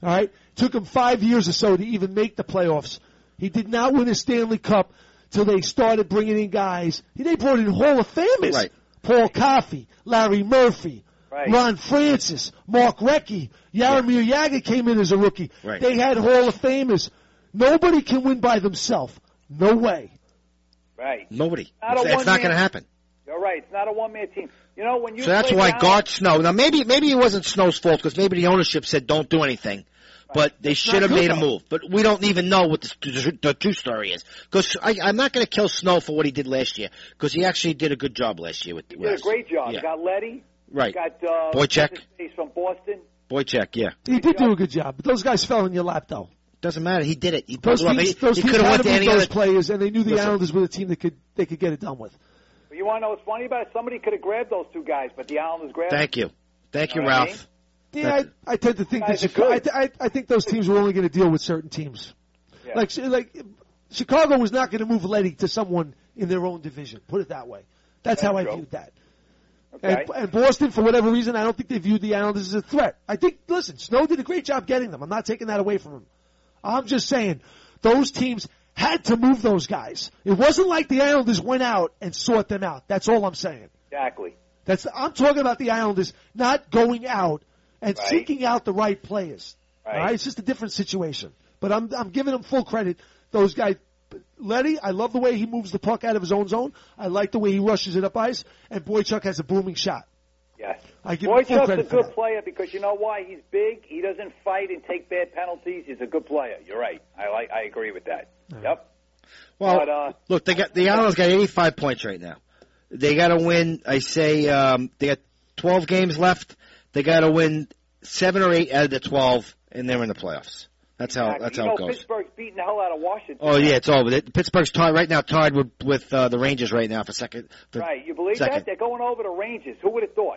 All right? Took him 5 years or so to even make the playoffs. He did not win a Stanley Cup till they started bringing in guys. They brought in Hall of Famers. Right. Paul Coffey, Larry Murphy, Right. Ron Francis, Mark Recchi, Jaromir Jagr came in as a rookie. Right. They had Hall of Famers. Nobody can win by themselves. No way. Right. Nobody. Not a It's not one-man- going to happen. You're right. It's not a one-man team. You know, when you So that's play why down- Gart Snow. Now maybe it wasn't Snow's fault because maybe the ownership said don't do anything, but they should have good, made a though. move. But we don't even know what the true story is because I'm not going to kill Snow for what he did last year because he actually did a good job last year with. He did a great job. Yeah. You got Letty. Right. You got Boychuk. He's from Boston. Boychuk, yeah. He did do a good job, but those guys fell in your lap, though. Doesn't matter. He did it. He Those pulled it off. teams, those He teams could have had went to to move any those other. players, and they knew the Listen. Islanders were the team that they could get it done with. But you want to know what's funny about it? Somebody could have grabbed those two guys, but the Islanders grabbed them. Thank you, You know what I Ralph. Yeah, I tend to think that Guys are good. I think those teams were only going to deal with certain teams. Yeah. Like Chicago was not going to move Letty to someone in their own division. Put it that way. That's how I true. viewed that. Okay. And Boston, for whatever reason, I don't think they viewed the Islanders as a threat. I think, listen, Snow did a great job getting them. I'm not taking that away from him. I'm just saying those teams had to move those guys. It wasn't like the Islanders went out and sought them out. That's all I'm saying. Exactly. I'm talking about the Islanders not going out and Right. seeking out the right players. Right. All right, it's just a different situation. But I'm giving them full credit. Those guys, Letty, I love the way he moves the puck out of his own zone. I like the way he rushes it up ice. And Boychuk has a booming shot. Yes. I give him full Boychuk's a credit for good that. player because you know why? He's big. He doesn't fight and take bad penalties. He's a good player. You're right. I agree with that. Yep. Well, But, look, the Islanders got 85 points right now. They got to win. I say they got 12 games left. They got to win 7 or 8 out of the 12, and they're in the playoffs. That's how you it know, goes. Pittsburgh's beating the hell out of Washington. Oh yeah, it's over. Pittsburgh's tied right now. Tied with the Rangers right now for second. Right. You believe second. that? They're going over the Rangers. Who would have thought?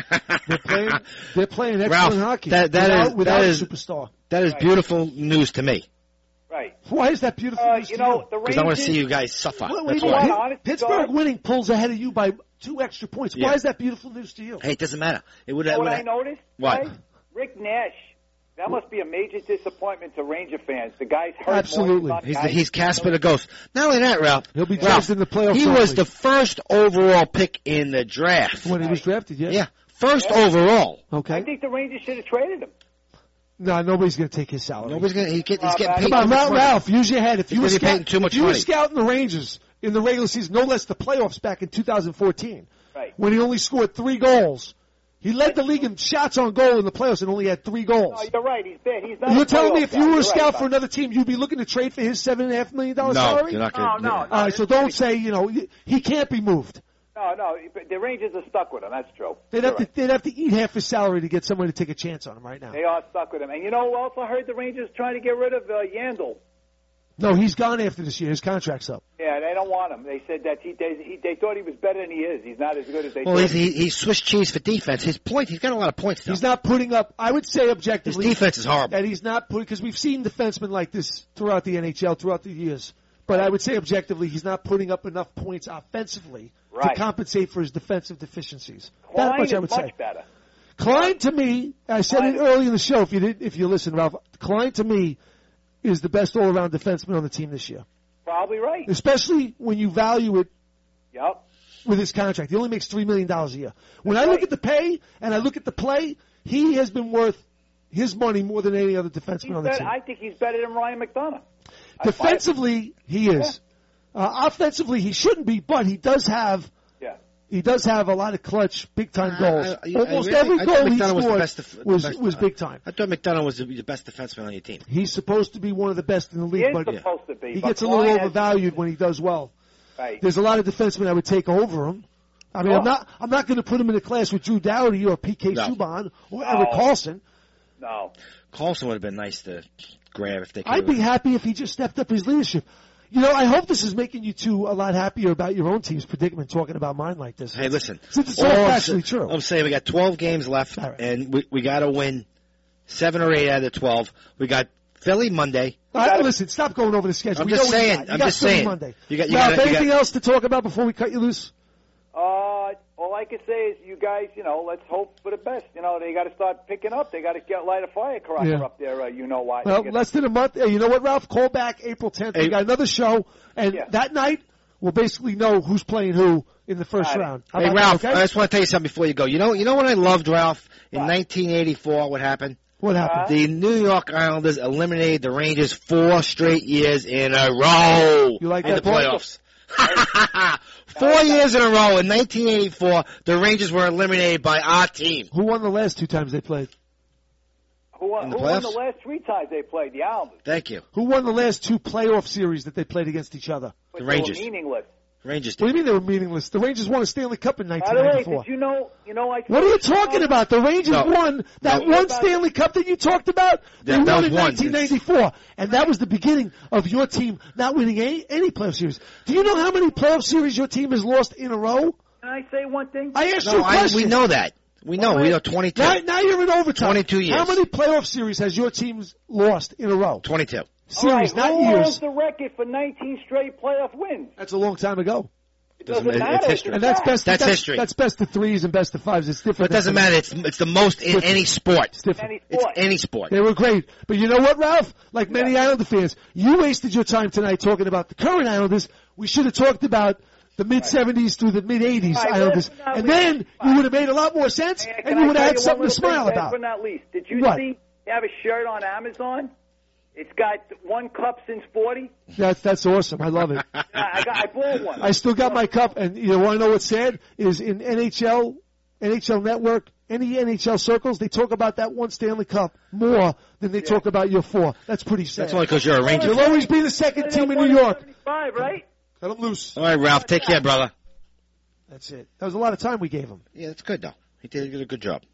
They're playing excellent Ralph, hockey that without a is superstar. That is Right. beautiful news to me Right. Why is that beautiful news You to know, the because I want to Rangers. see you guys suffer. Well, That's wait, why. why. Honest to Pittsburgh God. winning pulls ahead of you by 2 extra points. Yeah. Why is that beautiful news to you? Hey, it doesn't matter. It would. You know what I noticed? What? Right? Rick Nash. That must be a major disappointment to Ranger fans. The guy's hurt. Absolutely. More. He's Casper the Ghost. Not only that, Ralph. He'll be Ralph, drafted in the playoffs. He was shortly. the first overall pick in the draft. When he was drafted, yes. Yeah, first overall. Okay. I think the Rangers should have traded him. No, nobody's going to take his salary. Nobody's gonna. He's getting paid. Come on, too much money. Ralph, use your head. If you were He's getting paid too much if you were money. scouting the Rangers in the regular season, no less the playoffs back in 2014, Right. when he only scored 3 goals. He led the league in shots on goal in the playoffs and only had 3 goals. No, you're right. He's bad. He's not. You're a telling me playoff if guy. you were You're a scout right for another team, you'd be looking to trade for his $7.5 million salary? No, you're not going to. No. All right, so don't say, he can't be moved. No. The Rangers are stuck with him. That's true. They'd have to eat half his salary to get someone to take a chance on him right now. They are stuck with him. And you know who else I heard the Rangers trying to get rid of? Yandel. No, he's gone after this year. His contract's up. Yeah, they don't want him. They said that they thought he was better than he is. He's not as good as they Well, thought. he's Swiss cheese for defense. He's got a lot of points. Though. He's not putting up, I would say His objectively, defense is horrible. that he's not putting, because we've seen defensemen like this throughout the NHL, throughout the years. But I would say objectively, he's not putting up enough points offensively to Right. compensate for his defensive deficiencies. Klein That much is I would say. better. Klein to me, I said it early in the show. If you listen, Ralph, Klein to me is the best all-around defenseman on the team this year, Probably right. especially when you value it Yep. with his contract. He only makes $3 million a year. When I look at the pay and I look at the play, he has been worth his money more than any other defenseman on the team. I think he's better than Ryan McDonough. Defensively, he is. Offensively, he shouldn't be, but he does have. Yeah. He does have a lot of clutch, big-time goals. Almost I every thought goal he McDonough was the scored best was big time. I thought McDonough was the best defenseman on your team. He's supposed to be one of the best in the He league, is but supposed to be. he but gets a little Klein has- overvalued when he does well. Right. There's a lot of defensemen I would take over him. I mean, Oh. I'm not going to put him in a class with Drew Doughty or PK No. Subban or Eric Carlson. No. Carlson would have been nice to grab if they could. I'd be happy if he just stepped up his leadership. I hope this is making you two a lot happier about your own team's predicament talking about mine like this. Hey, listen. Since it's all factually true. I'm saying we got 12 games left, All right. and we got to win 7 or 8 out of the 12. We got Philly Monday. All right, listen, stop going over the schedule. I'm We just know what you saying, got. You I'm got just Philly saying. Monday. You got- Ralph, anything else to talk about before we cut you loose? all I can say is, you guys, let's hope for the best. They got to start picking up. They got to light a firecracker up there. You know what? Well, less than a month. Hey, you know what, Ralph? Call back April 10th. We got another show, and that night we'll basically know who's playing who in the first round. Hey, Ralph, I just want to tell you something before you go. You know what I loved, Ralph? In 1984, what happened? What happened? The New York Islanders eliminated the Rangers 4 straight years in a row in the playoffs. 4 years in a row. In 1984, the Rangers were eliminated by our team. Who won the last 2 times they played? Who won the last 3 times they played? The Islanders. Thank you. Who won the last 2 playoff series that they played against each other? The Rangers. They were meaningless. Rangers. What do you mean they were meaningless? The Rangers won a Stanley Cup in 1994. By the way, did you know? What are you talking about? The Rangers won that one Stanley Cup that you talked about. They won in 1994, and that was the beginning of your team not winning any playoff series. Do you know how many playoff series your team has lost in a row? Can I say one thing? I asked you a question. We know that. We know 22. Now you're in overtime. 22 years. How many playoff series has your team lost in a row? 22. Series, not who years. holds the record for 19 straight playoff wins? That's a long time ago. It doesn't matter. It's history. And that's history. That's best of 3s and best of 5s. It's different. But it doesn't matter. It's the most in any sport. It's different. It's any sport. They were great. But you know what, Ralph? Like many Islander fans, you wasted your time tonight talking about the current Islanders. We should have talked about the mid-'70s through the mid-'80s Islanders. And then you would have made a lot more sense, and you would have had something to smile about. But not least, did you see they have a shirt on Amazon? It's got 1 cup since 40. That's awesome. I love it. I bought one. I still got my cup, and you want to know what's sad? Is in NHL Network, any NHL circles, they talk about that 1 Stanley Cup more than they talk about your 4. That's pretty sad. That's only because you're a Ranger. You'll always be the second team in New York. 75, right? Cut him loose. All right, Ralph. Take care, brother. That's it. That was a lot of time we gave him. Yeah, that's good, though. He did a good job.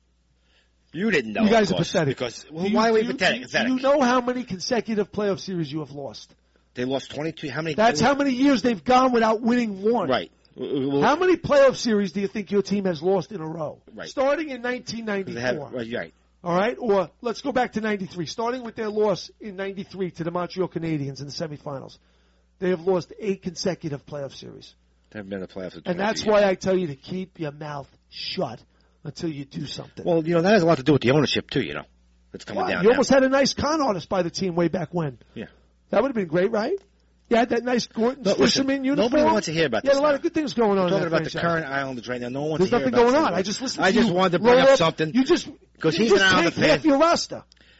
You didn't know. You guys of are course, pathetic. Because why are we pathetic? You know how many consecutive playoff series you have lost? They lost 22. How many? That's how many years they've gone without winning one. Right. How many playoff series do you think your team has lost in a row? Right. Starting in 1994. Right. All right? Or let's go back to 93. Starting with their loss in 93 to the Montreal Canadiens in the semifinals. They have lost 8 consecutive playoff series. They haven't been in the playoffs. And that's why I tell you to keep your mouth shut until you do something. Well, that has a lot to do with the ownership, too, That's coming down. You almost had a nice con artist by the team way back when. Yeah. That would have been great, right? You had that nice Gordon fisherman uniform. Nobody wants to hear about this. You had a lot of good things going on. We're talking about franchise. the current Islanders right now. No one wants There's to hear nothing about going it. on. I just listened to I just wanted to bring up something. Because he's an Islander fan. Half your roster.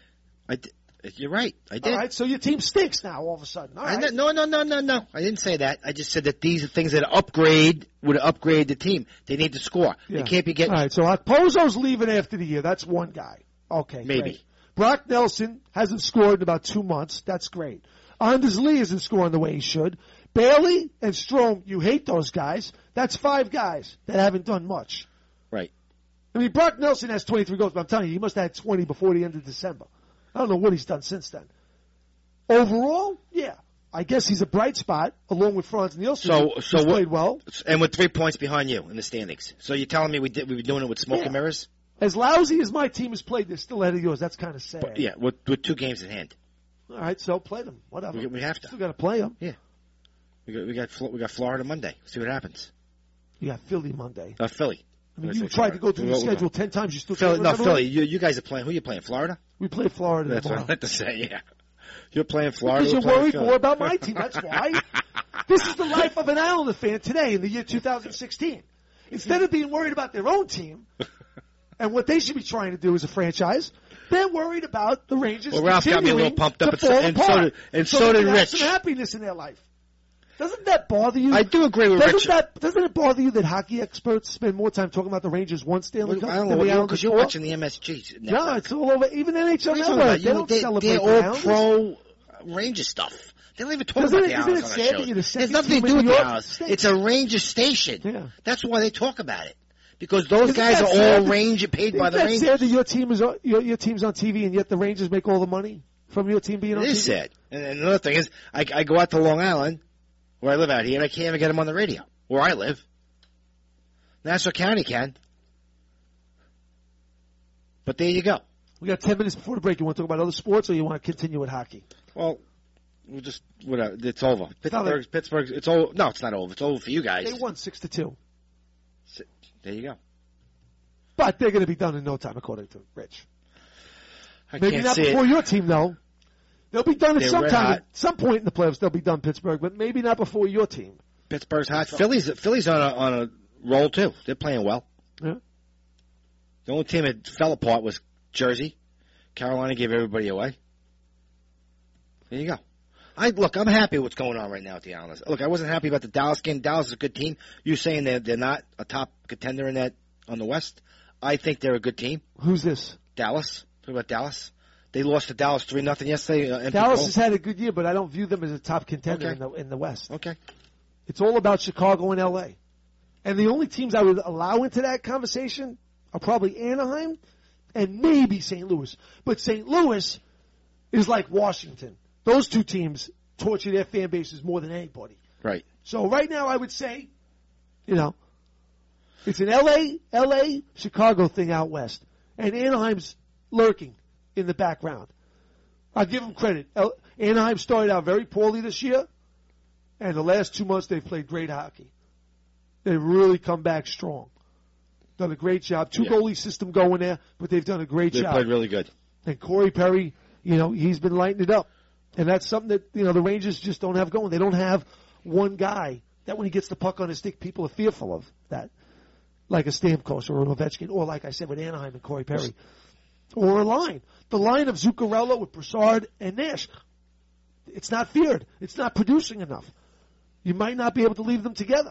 You're right. I did. All right, so your team stinks now all of a sudden. All right. No. I didn't say that. I just said that these are things that would upgrade the team. They need to score. Yeah. They can't be getting. All right, so Okposo's leaving after the year. That's one guy. Okay, maybe. Great. Brock Nelson hasn't scored in about 2 months. That's great. Anders Lee isn't scoring the way he should. Bailey and Strome, you hate those guys. That's 5 guys that haven't done much. Right. I mean, Brock Nelson has 23 goals, but I'm telling you, he must have had 20 before the end of December. I don't know what he's done since then. Overall, yeah. I guess he's a bright spot, along with Franz Nielsen, who's played well. And with 3 points behind you in the standings. So you're telling me we were doing it with smoke and mirrors? As lousy as my team has played, they're still ahead of yours. That's kind of sad. But, yeah, with 2 games in hand. All right, so play them. Whatever. We have to. Still got to play them. Yeah. We got Florida Monday. See what happens. You got Philly Monday. Philly. I mean, you tried to go through the schedule 10 times. You still can't remember Philly. You guys are playing. Who are you playing? Florida? We play Florida That's tomorrow. what I meant to say, yeah. You're playing Florida. Because you're worried more about my team. That's why. This is the life of an Islander fan today in the year 2016. Instead of being worried about their own team and what they should be trying to do as a franchise, they're worried about the Rangers. Well, Ralph got me a little pumped up, and so did Rich. Some happiness in their life. Doesn't that bother you? I do agree with Rich. Doesn't it bother you that hockey experts spend more time talking about the Rangers one Stanley Cup than the Islanders? Because you're watching the MSG network. No, it's all over. Even NHL Network, they don't celebrate they're all pro Rangers stuff. They don't even talk about the Islanders on the show. There's nothing to do with the Islanders. It's a Rangers station. Yeah. That's why they talk about it. Because those guys are all Ranger paid by the Rangers. Isn't that sad that your team's on TV and yet the Rangers make all the money from your team being on TV? It is sad. And another thing is, I go out to Long Island, where I live out here, and I can't even get them on the radio, where I live. Nassau County can. But there you go. We got 10 minutes before the break. You want to talk about other sports, or you want to continue with hockey? Well, we'll just whatever. It's over. Pittsburgh. It's over. No, it's not over. It's over for you guys. They won 6-2. There you go. But they're going to be done in no time, according to Rich. Maybe can't not see before it. your team, though. They'll be done at They're some red time. hot. At some point in the playoffs, they'll be done, Pittsburgh, but maybe not before your team. Pittsburgh's hot. Philly's on a roll too. They're playing well. Yeah. The only team that fell apart was Jersey. Carolina gave everybody away. There you go. I'm happy with what's going on right now with the Islanders. Look, I wasn't happy about the Dallas game. Dallas is a good team. You saying they're not a top contender in that on the West? I think they're a good team. Who's this? Dallas. Talk about Dallas. They lost to Dallas 3-0 yesterday. Dallas has had a good year, but I don't view them as a top contender in the West. Okay. It's all about Chicago and L.A. And the only teams I would allow into that conversation are probably Anaheim and maybe St. Louis. But St. Louis is like Washington. Those two teams torture their fan bases more than anybody. Right. So right now I would say, it's an L.A., Chicago thing out west. And Anaheim's lurking in the background. I'll give them credit. Anaheim started out very poorly this year, and the last 2 months they've played great hockey. They've really come back strong. Done a great job. Two-goalie system going there, but they've done a great job. They played really good. And Corey Perry, he's been lighting it up. And that's something that, the Rangers just don't have going. They don't have one guy that when he gets the puck on his stick, people are fearful of that. Like a Stamkos or an Ovechkin, or like I said with Anaheim and Corey Perry. Or a line. The line of Zuccarello with Brassard and Nash. It's not feared. It's not producing enough. You might not be able to leave them together.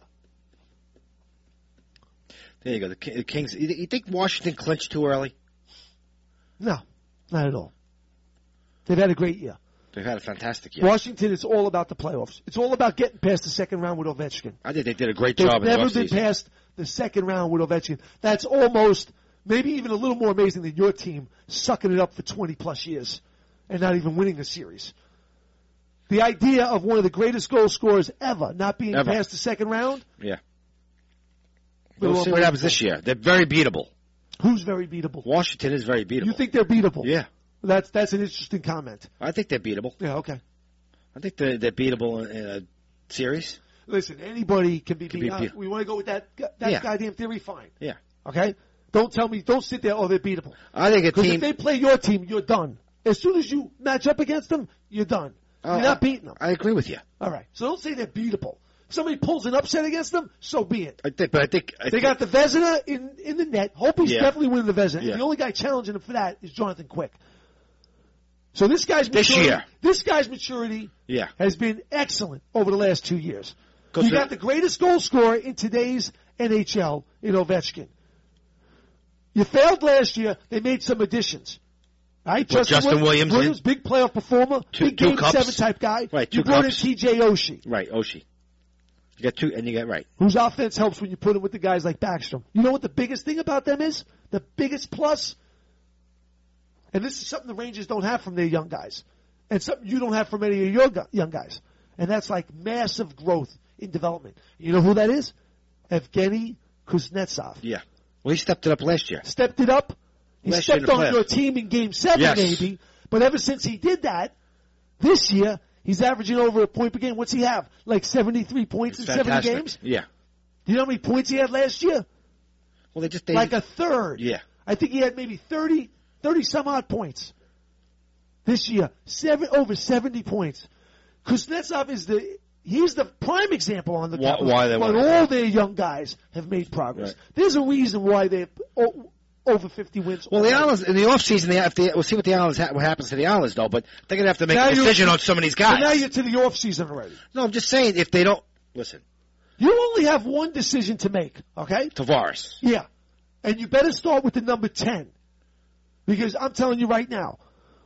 There you go. The Kings. You think Washington clinched too early? No, not at all. They've had a great year. They've had a fantastic year. Washington, it's all about the playoffs. It's all about getting past the second round with Ovechkin. I think they did a great job in the They've never offseason. been past the second round with Ovechkin. That's almost, maybe even a little more amazing than your team sucking it up for 20-plus years and not even winning a series. The idea of one of the greatest goal scorers ever not being past the second round? Yeah. We'll see what happens this year. They're very beatable. Who's very beatable? Washington is very beatable. You think they're beatable? Yeah. That's an interesting comment. I think they're beatable. Yeah, okay. I think they're beatable in a series. Listen, anybody can be beatable. We want to go with that goddamn theory, fine. Yeah. Okay? Don't sit there, they're beatable. I think Because if they play your team, you're done. As soon as you match up against them, you're done. You're not beating them. I agree with you. All right. So don't say they're beatable. If somebody pulls an upset against them, so be it. I think they got the Vezina in the net. Hope he's definitely winning the Vezina. Yeah. And the only guy challenging him for that is Jonathan Quick. So this guy's maturity has been excellent over the last 2 years. You got the greatest goal scorer in today's NHL in Ovechkin. You failed last year. They made some additions. Right? Justin Williams, big playoff performer, big game 7 type guy. Right, you brought in TJ Oshie. Right, Oshie. You got two, and you got right. Whose offense helps when you put him with the guys like Backstrom. You know what the biggest thing about them is? The biggest plus? And this is something the Rangers don't have from their young guys. And something you don't have from any of your young guys. And that's like massive growth in development. You know who that is? Evgeny Kuznetsov. Yeah. Well, he stepped it up last year. Stepped it up. He stepped on your team in Game 7, maybe. But ever since he did that, this year, he's averaging over a point per game. What's he have? Like 73 points in 70 games? Yeah. Do you know how many points he had last year? Well, like a third. Yeah. I think he had maybe 30 some odd points. This year, over 70 points. Kuznetsov he's the prime example on the top. But all their young guys have made progress. Right. There's a reason why they're over 50 wins. Well, the Islanders, in the offseason, we'll see what what happens to the Islanders, though, but they're going to have to make a decision on some of these guys. So now you're to the offseason already. No, I'm just saying, if they don't, listen. You only have one decision to make, okay? Tavares. Yeah. And you better start with the number 10. Because I'm telling you right now,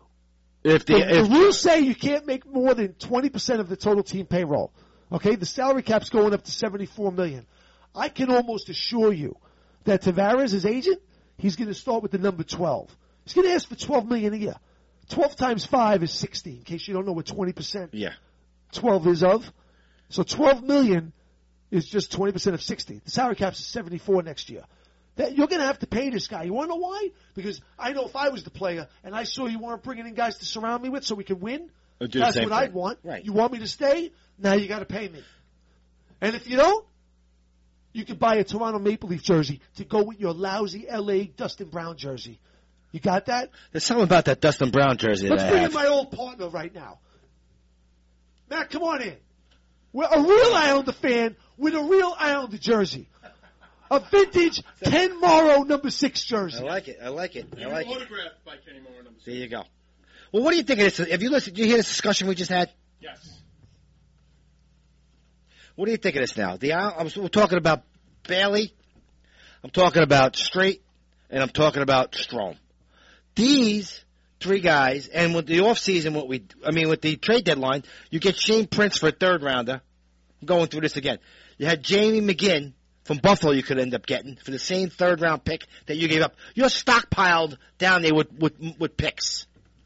the rules say you can't make more than 20% of the total team payroll. Okay? The salary cap's going up to $74 million. I can almost assure you that Tavares, his agent, he's going to start with the number 12. He's going to ask for $12 million a year. 12 times 5 is 60, in case you don't know what 20% 12 is of. So $12 million is just 20% of 60. The salary cap's is 74 next year. You're going to have to pay this guy. You want to know why? Because I know if I was the player and I saw you weren't bringing in guys to surround me with so we could win, that's what I'd want. Right. You want me to stay? Now you got to pay me. And if you don't, you could buy a Toronto Maple Leaf jersey to go with your lousy L.A. Dustin Brown jersey. You got that? There's something about that Dustin Brown jersey Let's that I bring have. in my old partner right now. Matt, come on in. We're a real Islander fan with a real Islander jersey. A vintage Ken Morrow number 6 jersey. I like it. Autographed by Kenny Morrow number 6. There you go. Well, what do you think of this? Have you listened? Did you hear this discussion we just had? Yes. What do you think of this now? We're talking about Bailey. I'm talking about Strait, and I'm talking about Strome. These 3 guys, and with the offseason, with the trade deadline, you get Shane Prince for a 3rd rounder. I'm going through this again. You had Jamie McGinn from Buffalo you could end up getting for the same 3rd round pick that you gave up. You're stockpiled down there with picks.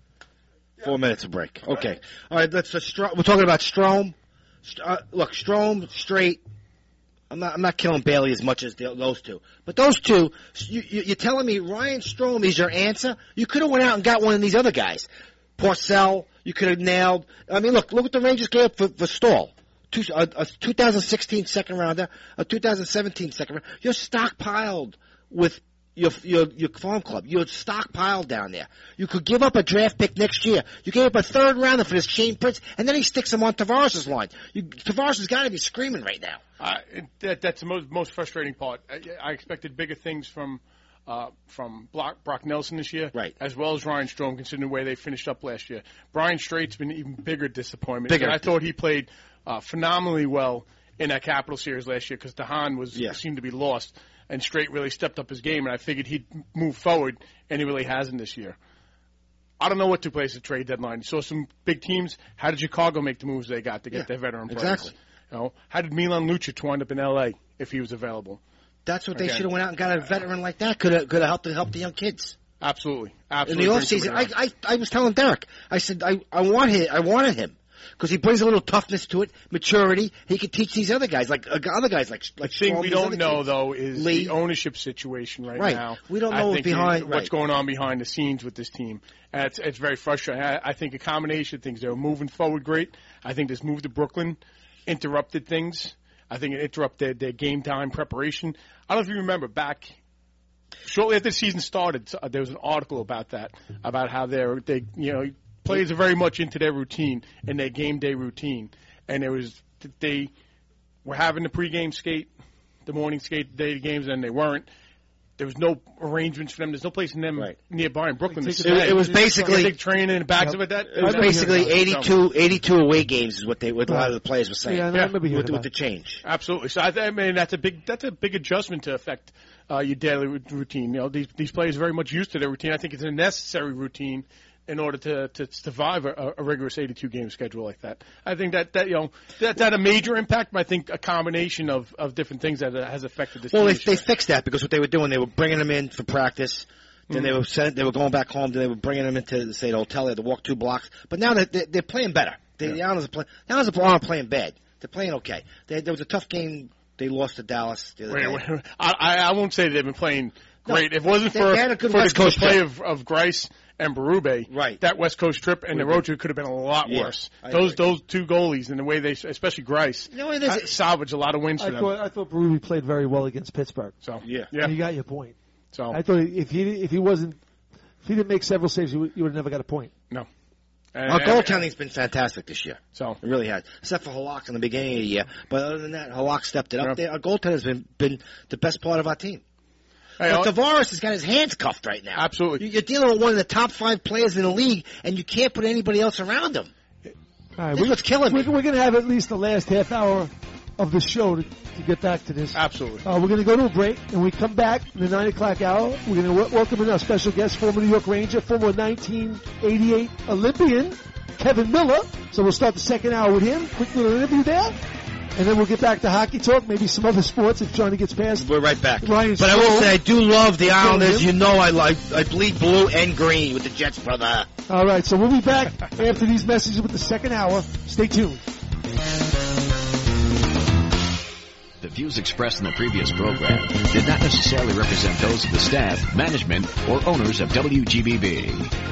4 minutes of break. Okay. All right, we're talking about Strome. Look, Strome, Strait. I'm not killing Bailey as much as those 2. But those 2, you're telling me Ryan Strome is your answer? You could have went out and got one of these other guys. Porcel, you could have nailed. I mean, look what the Rangers gave up for Stahl. A 2016 second rounder, a 2017 second rounder. You're stockpiled with your farm club. You're stockpiled down there. You could give up a draft pick next year. You gave up a 3rd rounder for this Shane Prince, and then he sticks him on Tavares' line. Tavares has got to be screaming right now. That's the most frustrating part. I expected bigger things from Brock Nelson this year, right, as well as Ryan Strome, considering the way they finished up last year. Brian Strait's been an even bigger disappointment. And I thought he played phenomenally well in that Capital Series last year because DeHaan seemed to be lost, and Strait really stepped up his game, and I figured he'd move forward, and he really hasn't this year. I don't know what took place at trade deadline. You saw some big teams. How did Chicago make the moves they got to get their veteran players? Exactly. How did Milan Lucic wind up in L.A. if he was available? That's what they should have went out and got a veteran like that. Could have helped the young kids. Absolutely. In the offseason, I was telling Derek, I said I wanted him because he brings a little toughness to it, maturity. He could teach these other guys like the thing we don't know though is the ownership situation right now. We don't know what's going on behind the scenes with this team. And it's very frustrating. I think a combination of things. They were moving forward great. I think this move to Brooklyn interrupted things. I think it interrupted their game time preparation. I don't know if you remember back shortly after the season started, there was an article about that, about how players are very much into their routine and their game day routine, and they were having the pregame skate, the morning skate, the day games, and they weren't. There was no arrangements for them. There's no place in them nearby in Brooklyn. It was basically training and bags like that. It was basically 82 away games is what a lot of the players were saying. Yeah, with the change. Absolutely. So I mean that's a big adjustment to affect your daily routine. These players are very much used to their routine. I think it's a necessary routine in order to survive a rigorous 82-game schedule like that. I think that's had a major impact, but I think a combination of different things that has affected this team. Well, they fixed that because what they were doing, they were bringing them in for practice, then they were going back home, then they were bringing them into the hotel, they had to walk 2 blocks. But now they're playing better. The Islanders aren't playing bad. They're playing okay. There was a tough game. They lost to Dallas the other day. I won't say they've been playing great. If it wasn't for the play of Grice and Berube, that West Coast trip and the road trip could have been a lot worse. Those 2 goalies and the way they, especially Grice, salvaged a lot of wins for them. I thought Berube played very well against Pittsburgh. So you got your point. So I thought if he didn't make several saves, you would have never got a point. No. Our goaltending's been fantastic this year. So it really has, except for Halak in the beginning of the year. But other than that, Halak stepped it up there. Our goaltender's been the best part of our team. But Tavares has got his hands cuffed right now. Absolutely. You're dealing with one of the top 5 players in the league, and you can't put anybody else around him. All right, This is what's killing me. We're going to have at least the last half hour of the show to get back to this. Absolutely. We're going to go to a break, and when we come back in the 9 o'clock hour, we're going to welcome in our special guest, former New York Ranger, former 1988 Olympian, Kevin Miller. So we'll start the second hour with him. Quick little interview there. And then we'll get back to hockey talk, maybe some other sports if Johnny gets past. We're right back. But I will say I do love the Islanders. You know I bleed blue and green with the Jets, brother. All right, so we'll be back after these messages with the second hour. Stay tuned. The views expressed in the previous program did not necessarily represent those of the staff, management, or owners of WGBB.